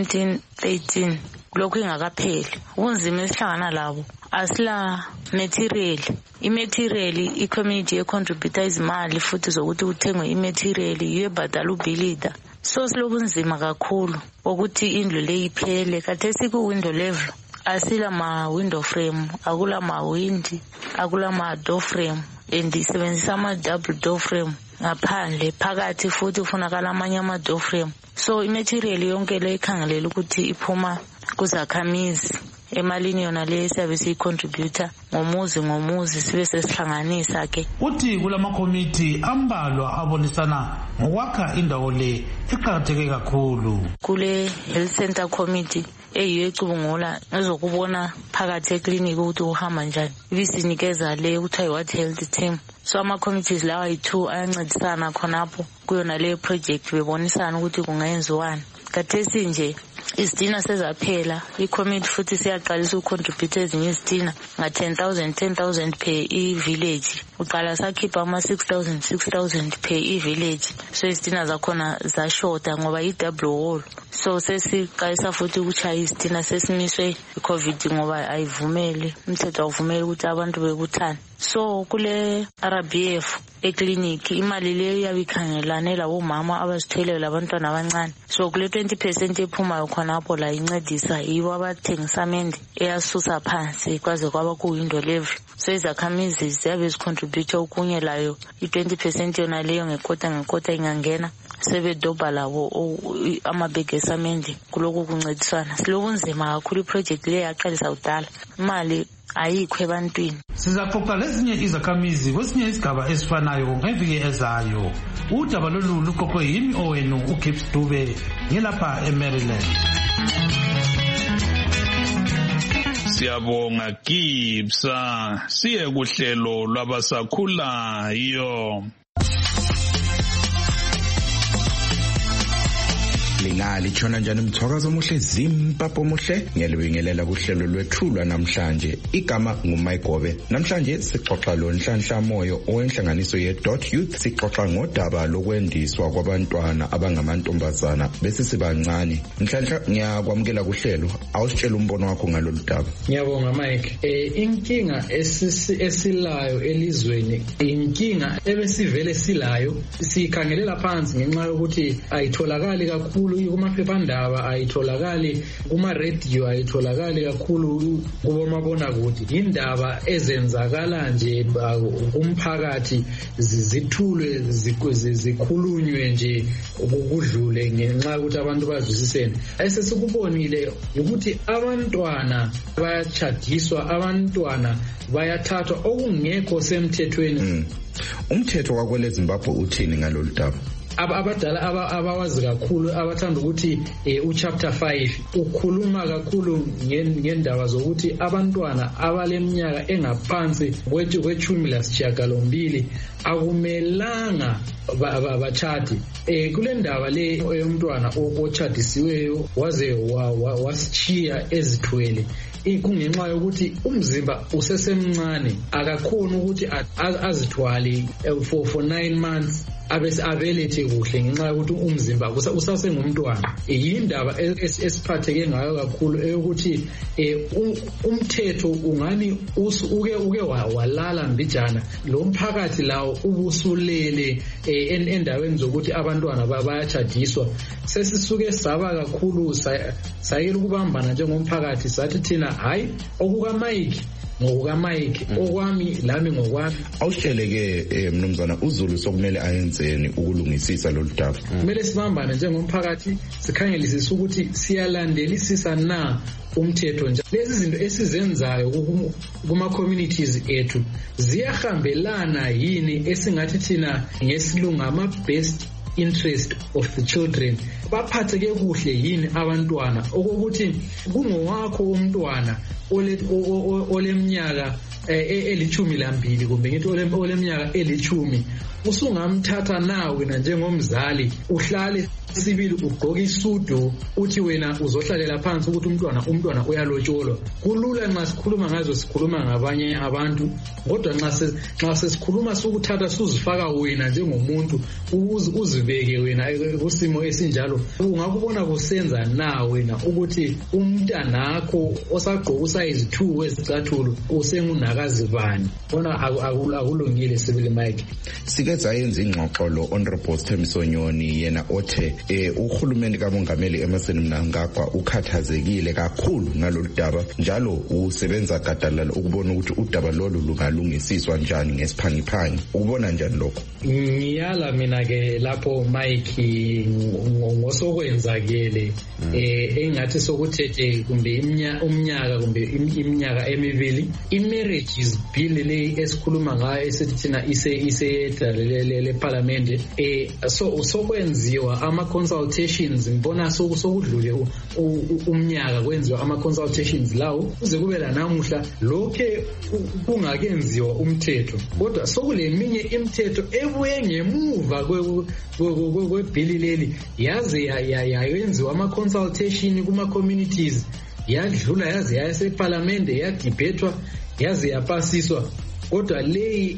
ngo-2013 lokhu ingakapheli. Ubunzima esihlangana labo asila material. Imaterial i-community yecontributor izimali futhi zokuthi kuthengwe imaterial yebhadala ubhilida. So silobunzima kakhulu ukuthi indlu le iphele. Khathesi ku-window level asila ma-window frame, akula ma-windi, akula ma-door frame, and isebenzisa ama-double door frame ngaphandle. Phakathi futhi ufunakala amanye ama-door frame. So imaterial yonke le ikhangelela ukuthi iphuma kuzakhamizi. Emalini yona le siyabe siyicontributor ngomuzi sibe sesihlanganisa ke. Uthi kulama committee ambalwa abonisana ngokwakha indawo le eqakatheke kakhulu. Kule health center committee eyiyo ecubungula ngezokubona phakathi eklinika ukuthi uhamba njani. Ibisinikeza le kuthiwa i-What Health Team. So ama-committees lawa yi-2 ayancedisana khonapho kuyona le project bebonisana ukuthi kungayenziwani. Khathesi nje izitina sezaphela, i-committee futhi siyaqalisa ucontribute ezinye izitina nga-10,000 per i-village. Uqala sakhipha ama-6,000 per i-village. So izitina zakhona zashoda ngoba i-double wall. So sesiqalisa futhi ukuchaya izitina, sesimiswe i-COVID ngoba ayivumeli, umthetho awuvumeli ukuthi abantu bebuthane. So kule RBF eklinika imali leyo iyabe ikhangelane labomama abazithweleyo labantwana abancane. So kule 20% ephumayo khonapho la incedisa yibo abathengisa amende eyasusa phansi kwaze kwaba kuyinto level. So izakhamizi ziyabe zicontribute okunye layo i-20% yona leyo ngekota ingangena sebedobha labo amabhegi esamende kuloku kuncediswana. Silobunzima kakhulu iproject leyo yaqalisa kudala, imali ayikho ebantwini. Sizaxoxa lezinye izakhamizi kwesinye isigaba esifanayo ngeviki ezayo. Udaba lolu luqoqwe yimi owenu uGibbs Dube ngilapha eMaryland. Siyabonga Gibbs. Siye kuhlelo lwabasakhulayo. Lingali tshona njani mthwakazo omuhle Zimbabwe omuhle ngiyalibingelela kuhlelo lwethulwa namhlanje. Igama nguMayigobe. Namhlanje sixoxa lo Nhlanhla Moyo owenhlanganiso ye.youth. Sixoxa ngodaba lokwendiswa kwabantwana abangamantombazana bese sibancane. Nhlanhla, ngiyakwamukela kuhlelo. Awusitshela umbono wakho ngalolu daba. Ngiyabonga Mike. Inkinga esilayo elizweni, inkinga ebesivele silayo sikhangelela phansi ngenxa yokuthi ayitholakali kakhulu kumaphephandaba, ayitholakali kuma-radio, ayitholakali kakhulu kubomabonakude. Indaba ezenzakala nje kumphakathi zithulwe zikhulunywe nje kudlule ngenxa yokuthi abantu bazwisisene. Esesikubonile ukuthi abantwana bayachadiswa, abantwana bayathathwa okungekho semthethweni. Umthetho wakwele Zimbabwe uthini ngalolu daba? Abadala abawazi kakhulu abathanda ukuthi uchapter 5 ukhuluma kakhulu ngendaba zokuthi abantwana abaleminyaka engaphansi kwe-18 akumelanga bachati. Kule ndaba le yomntwana ochadisiweyo waze wasitshiya ezithwele, kungenxa yokuthi umzimba usesemncane, akakhona ukuthi azithwale for 9 months abelethe kuhle ngenxa yokuthi umzimba usasengumntwana. Yindaba esiphatheke ngayo kakhulu eyokuthi umthetho ungani uke walala mbijana, lo mphakathi lawo ubusulele endaweni zokuthi abantwana bayachadiswa. Sesisuke saba kakhulu sayela ukubambana njengomphakathi sathi thina hayi okukaMike ngokukaMike, okwami lami ngokwami. Awusitshele-ke mnumzana uZulu sokumele ayenzeni ukulungisisa lolu daba? Kumele sibambane njengomphakathi sikhangelisise ukuthi siyalandelisisa na umthetho nje. Lezi zinto esizenzayo kuma-communities ethu ziyahambelana yini esingathi thina ngesilungu ama-best interest of the children? Baphatheke kuhle yini abantwana okokuthi kungowakho umntwana oleminyaka eli-12 kumbe ngithi oleminyaka eli-10 usungamthatha na wena njengomzali uhlale sibili ugqoke isudu uthi wena uzohlalela phansi ukuthi umntwana uyalotsholwa? Kulula nxa sikhuluma ngazo, sikhuluma ngabanye abantu, kodwa nxa sesikhuluma sokuthatha suzifaka wena njengomuntu uzibeke wena kusimo esinjalo, ungakubona kusenza na wena ukuthi umntanakho osagqoka usayizi 2 wezicathulo usengunakazi bani? Bona akulungile sibili Mike. Sike sayenza ingxoxo lo Honorable Thembisonyoni yena othe uhulumeni kamongameli Emmerson Mnangagwa ukhathazekile kakhulu ngalolu daba, njalo usebenza gadalala ukubona ukuthi udaba lolu lungalungisiswa njani ngesiphangiphangi. Ukubona njani lokho? Ngiyala mina ke lapho Mike ngosokwenzakele engathi sokuthethe kumbe umnyaka kumbe iminyaka emibili i-marriages bill le esikhuluma ngayo esithi thina le parliament sokwenziwa ama-consultations. Ngibona sokudlule umnyaka kwenziwa ama-consultations lawo kuze kube lanamuhla lokhe kungakenziwa umthetho, kodwa sokule minye imithetho ebuye ngemuva kwebhili leli yaze yayenziwa ama-consultation kuma-communities, yadlula yaze yaseparlamente yadibhethwa yaze yapasiswa. Kodwa leyi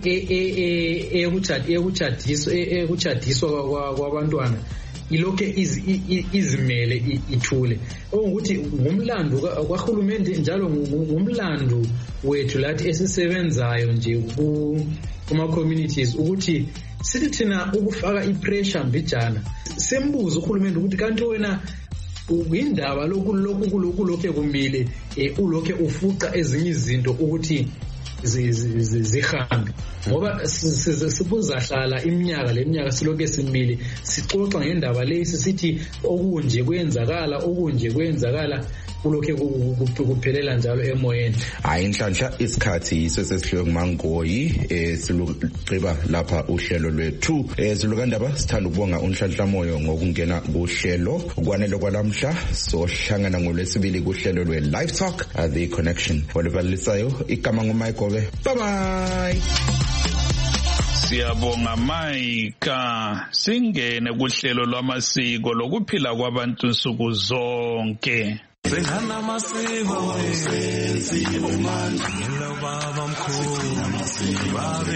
ekuchadiswa kwabantwana ilokhe izimele ithule, ukuthi ngumlando kwahulumende njalo ngumlando wethu lathi esisebenzayo nje kuma-communities ukuthi sithi thina ukufaka ipressure mbijana sembuzo uhulumende ukuthi kanti wena indaba lokhu kumile ulokhe ufuqa ezinye izinto ukuthi zihambe ngoba sibuzahlala iminyaka leminyaka silokhu simile sixoxa ngendaba lesi sithi okunje kwenzakala kulokhe kuphelela njalo emoyeni. Hayi inhlanhla isikhathi sesesihlwe nguMangoyi silugqiba lapha uhlelo lwethu silukandaba sithanda ukubonga unhlanhla moyo ngokungena kuhlelo kwanele kwalamhla sohlangana ngolwesibili kuhlelo lwe-Live Talk The Connection olibalisayo igama nguMayigobe. Bye bye. Siyabonga Maika. Singene kuhlelo lwamasiko lokuphila kwabantu nsuku zonke. Sengana masiko sensibo manje baba mkhulu babe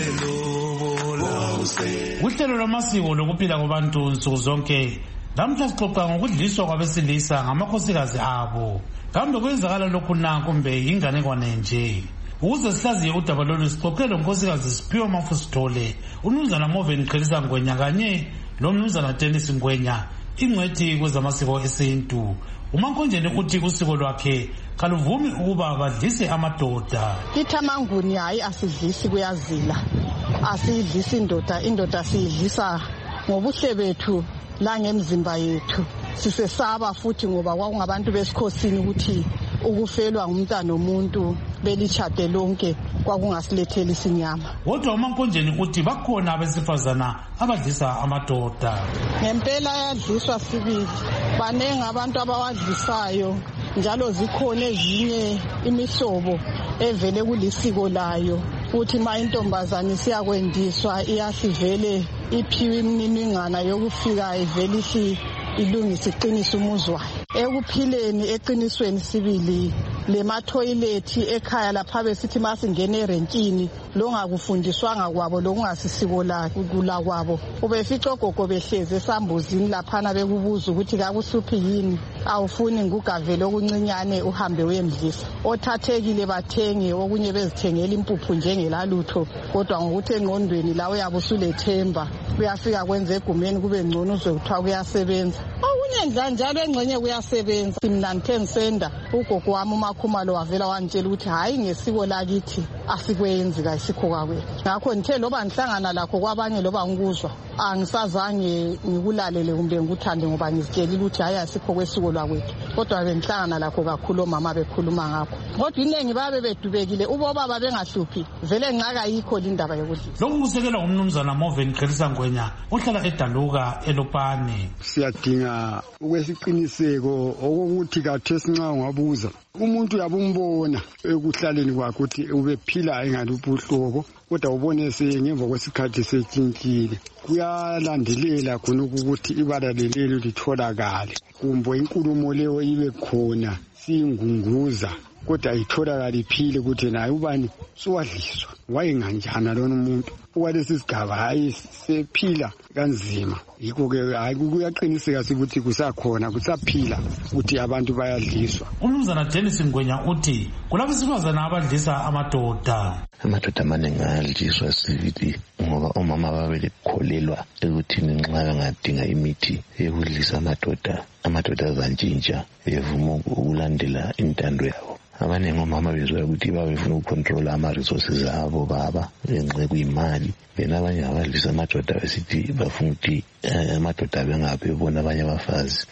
lobola. Uhlelo lwamasiko lokuphila kwabantu nsuku zonke namhla sixoxa ngokudliswa kwabesilisa ngamakhosikazi abo. Kambe kwenzakala lokhu na kumbe inganekwane nje? Ukuze sihlaziye udaba lolu sixoxele unkosikazi Siphiwe Mafusithole, uMnumzana Moven Qhelisa Ngwenya kanye loMnumzana Dennis Ngwenya, ingcwethi kwezamasiko esintu. uMankonjeni uthi kusiko lwakhe kaluvumi ukuba badlise amadoda. Ithamanguni hayi asidlisi kuyazila. Asidlisi indoda siyidlisa ngobuhle bethu la ngemzimba yethu. Sisesaba futhi ngoba kwakungabantu besikhosini ukuthi ukufelwa ngumntana nomuntu belitshade lonke kwakungasilethela isinyama. Kodwa uMankonjeni uthi bakhona abesifazana abadlisa amadoda. Ngempela yadliswa sibili. Banenge abantu abawadlisayo njalo zikhona ezinye imihlobo evele kulisiko layo. Uthi ma intombazana isiyakwendiswa iyasivele iphiwe imininingwana yokufika ivele ilungisa iqinisa umuzwayo. Ekuphileni eqinisweni sibili lematoilet ekhaya lapha besithi masingene erenkini longakufundiswanga kwabo lokungasisiko la kwabo ubefica ogogo behleze esambuzini laphana bekubuza ukuthi kakusuphi yini awufuni ngugavele okuncinyane uhambe uyemdlisa othathekile bathenge okunye bezithengela impuphu njengelalutho kodwa ngokuthi engqondweni la uyabusulethemba kuyafika kwenze egumeni kube ngcono uzwe kuthiwa kuyasebenza okunye njalo engcenye kuyasebenza. Mina ngithe ngisenda ugogo wami uMakhumalo wavela wantshela ukuthi hayi ngesiko lakithi asikwenzi kayisikho kwakwe. Ngakho ngithe loba ngihlangana lakho kwabanye loba ngikuzwa angisazange ngikulalele kumbe ngikuthande ngoba ngizitshelile ukuthi hayi asikho kwesiko lwakwethu. Kodwa bengihlangana lakho kakhulu omama bekhuluma ngakho. Kodwa inengi babe bedubekile ubobaba bengahluphi vele ngaka yikho lindaba yokudlisa. Lokhu kusekela uMnumzana Moven Qhelisa Ngwenya uhlala eDaluka eLopane. Siyadinga ukwesiqiniseko okokuthi kathesi nxa ungabuza umuntu uyabumbona ekuhlaleni kwakhe ukuthi ubephila engaluphi uhlobo kodwa ubone ngemva kwesikhathi setshintshile kuyalandelela khona ukuthi ibala lelo litholakale kumbe inkulumo leyo ibe khona singunguza kodwa itholakale iphile ukuthi naye ubani siwadliswa wayenganjana lona umuntu okwalesi sigaba hayi sephila kanzima. Yikho-ke hayi kuyaqiniseka ukuthi kusakhona kusaphila ukuthi abantu bayadliswa. uMnumzana Dennis Ngwenya uthi kulabesifazana abadlisa amadoda. Amadoda amaningi ayadliswa sibili ngoba omama babekholelwa ekuthini nxa bengadinga imithi yokudlisa amadoda azantshintsha bevuma ukulandela intando yabo. Abaningi omama bezwa ukuthi babefuna ukucontrola ama-resources abo baba ngenxa kuyimali. Bena abanye abadlisa amadoda besithi bafuna ukuthi amadoda bengabe bona abanye abafazi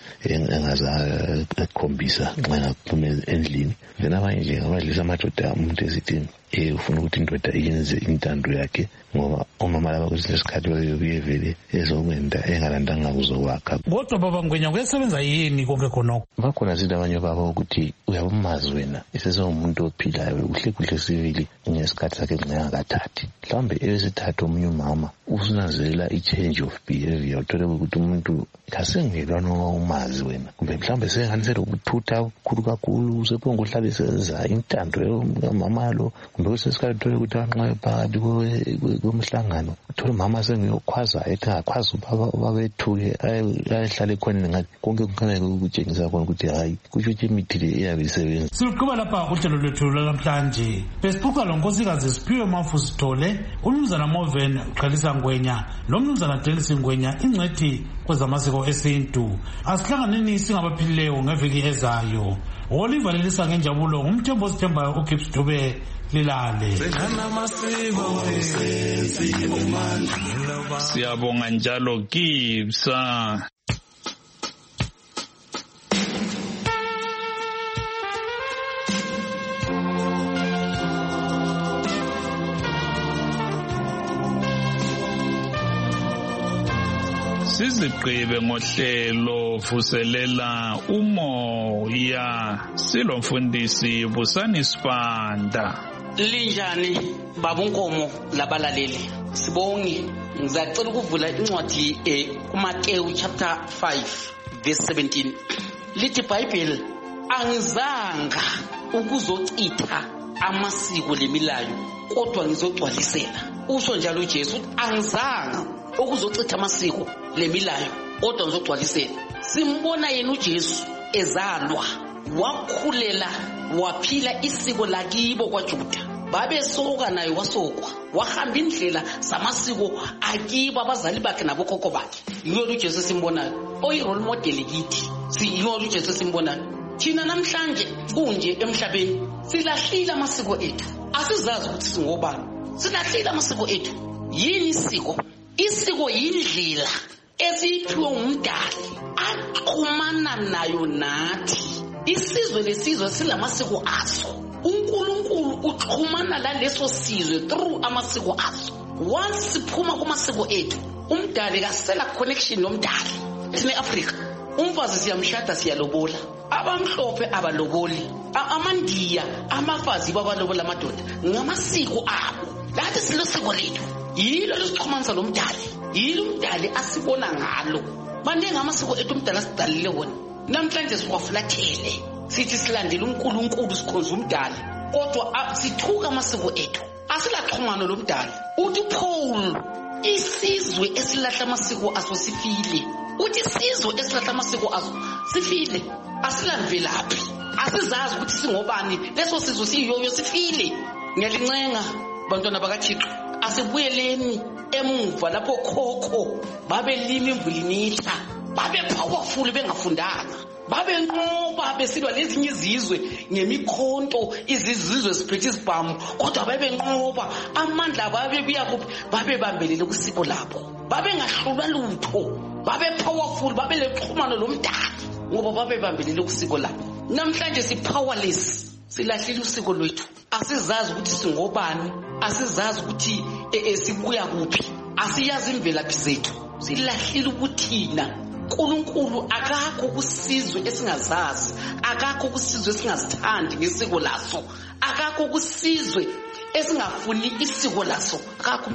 engaza akhombisa nxa ngaphuma endlini. Bena abanye nje abadlisa amadoda umuntu esithi ufuna ukuthi indoda iyenze intando yakhe ngoba omama laba kwesinye isikhathi bayevele ezokwenda engalandanga kuzokwakha. Kodwa baba Ngwenya kuyasebenza yini konke khonokho? Bakhona zithi abanye baba ukuthi uyabumazi wena esesewumuntu ophilayo kuhle sivili ngesikhathi sakhe ngengakathathi. Mhlawumbe esithathu omunye umama usunanzelela i-change of behavior uthole ukuthi umuntu kasengelwana umazi wena kumbe mhlawumbe senganisele ukuthutha kukhulu kakhulu usephonga uhlale senza intando yomama lo kumbe kwesinye isikhathi uthole ukuthi anxaye phakathi kwemihlangano uthole umama sengiyokhwaza ethi angakhwazi ubaba ethuke ayehlale ekhoneni ngathi konke kukhaneke ukutshengisa khona ukuthi hayi kusho ukuthi imithi le iyabe isebenza. Siluqhuba lapha uhlelo lwethu lwanamhlanje besixoxa lonkosikazi Siphiwe Mafusithole, uMnumzana Moven Qhelisa Ngwenya loMnumzana Dennis Ngwenya ingcwethi kwezamasiko esintu. Asihlanganeni singabaphilileyo ngeviki ezayo. Olivalelisa ngenjabulo ngumthembo osithembayo uGibbs Dube Lilale. Siyabonga njalo Gibbs. Sizigqibe ngohlelo vuselela umoya silomfundisi Busani Sibanda. Linjani babunkomo labalaleli, sibonge. Ngizacela ukuvula incwadi kuMateyu chapter 5 verse 17. Lithi iBhayibheli, angizanga ukuzocitha amasiko lemilayo kodwa ngizogcwalisela. Usho njalo uJesu, angizanga ukuzocitha amasiko lemilayo kodwa ngizogcwalisela. Simbona yena uJesu ezalwa, wakhulela, waphila isiko lakibo kwaJuda. Babesoka naye wasokwa, wahamba indlela zamasiko akibo abazali bakhe nabokhokho bakhe. Yiyo uJesu simbonayo, oyi-role model kithi. Yiyo uJesu simbonayo. Thina namhlanje kunje emhlabeni silahlile amasiko ethu. Asizazi ukuthi singobani. Silahlile amasiko ethu. Yini isiko? Isiko yindlela esiphiwe ngumdali axhumana nayo nathi. Isizwe lesizwe silamasiko aso. uNkulunkulu uxhumana laleso sizwe through amasiko aso. Once siphuma kumasiko ethu, umdali kasela connection nomdali. Thina eAfrika umfazi siyamshada siyalobola, abamhlophe abaloboli, amandiya amafazi babalobola amadoda ngamasiko abo. Lathi silesiko lethu, yilo lesixhumanisa lomdali, yilo umdali asibona ngalo. Maningi amasiko ethu umdali asidalile wona. Namhlanje siwafulathele, sithi silandela uNkulunkulu sikhonza umdali, kodwa sithuka amasiko ethu, asilaxhumano lomdali. Uthi Paul, isizwe esilahla amasiko aso sifile. Uthi isizwe esilahla amasiko aso sifile, asilamvelaphi, asizazi ukuthi singobani. Leso sizwe siyiyoyo sifile. Ngiyalincenga bantwana bakaThixo, asibuyeleni emuva lapho khokho babelima imvulinitha, babe powerful bengafundanga, babenqoba besilwa lezinye izizwe ngemikhonto, izizwe ziphethe isibhamu, kodwa babenqoba amandla babebuya kuphi, babebambelele kusiko labo, babengahlulwa lutho, babe powerful, babelexhumano lomdali ngoba babebambelele kusiko labo. Namhlanje si-powerless, silahlile usiko lwethu, asizazi ukuthi singobani, asizazi ukuthi sibuya kuphi, asiyazi imvelaphi zethu, silahlile ukuthina. uNkulunkulu akakho kusizwe esingazazi, akakho kusizwe esingazithandi ngesiko laso, akakho kusizwe esingafuni isiko laso, akakho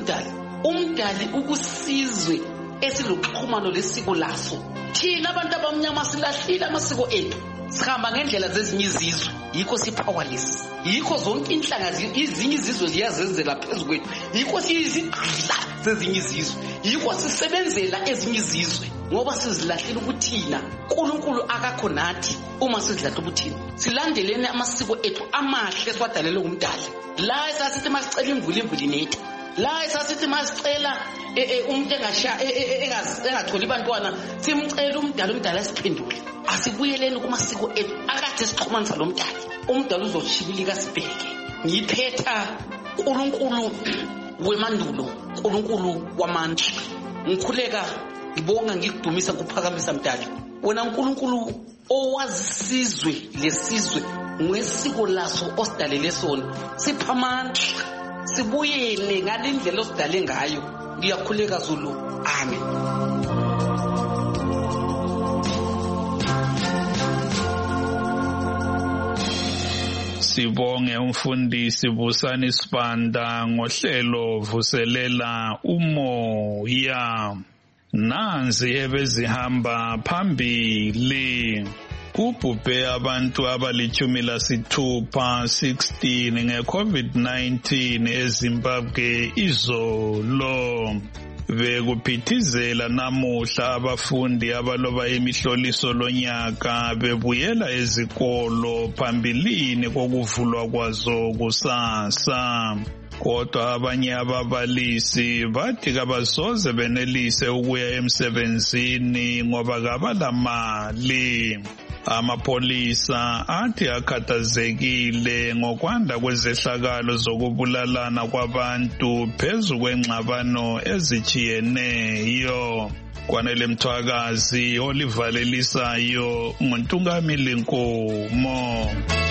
umdali ukusizwe esiloxhumano lesiko laso. Thina abantu abamnyama silahlile amasiko ethu, sihamba ngendlela zezinye izizwe, yikho si-powerless, yikho zonke inhlanga ezinye izizwe ziyazenzela phezu kwethu, yikho siyizigqila zezinye izizwe, yikho sisebenzela ezinye izizwe, ngoba sizilahlile ukuthina. uNkulunkulu akakho nathi uma sizilahle ukuthina. Silandeleni amasiko ethu amahle siwadalelwe ngumdali. La esasithi masicela imvulinetha, la esasithi masicela umuntu engatholi bantwana simcela umdala esiphendule. Asibuyeleni kumasiko ethu akade sixhumanisa lo mdali. Umdala uzotshibilika sibheke. Ngiphetha uNkulunkulu wemandulo, uNkulunkulu wamandla. Ngikhuleka ngibonga ngikudumisa ngikuphakamisa mdali. Wena uNkulunkulu owazisizwe lesizwe ngesiko laso osidalele sona, sipha amandla, sibuyele ngale ndlela osidale ngayo. Ngiyakhuleka Zulu. Amen. Sibonge umfundisi Busani Sibanda ngohlelo vuselela umoya. Nanzi ebezihamba phambili. Kubhubhe abantu abali-16 nge-COVID-19 eZimbabwe izolo. Bekuphithizela namuhla abafundi abaloba imihloliso lonyaka bebuyela ezikolo phambilini kokuvulwa kwazo kusasa. kodwa abanye ababalisi bathi kabasoze benelise ukuya emsebenzini ngoba kabalamali. Amapolisa athi akhathazekile ngokwanda kwezehlakalo zokubulalana kwabantu phezu kwengxabano ezijiyeneyo. Kwanele Mthwakazi, olivalelisayo, nguNtungamili Nkomo.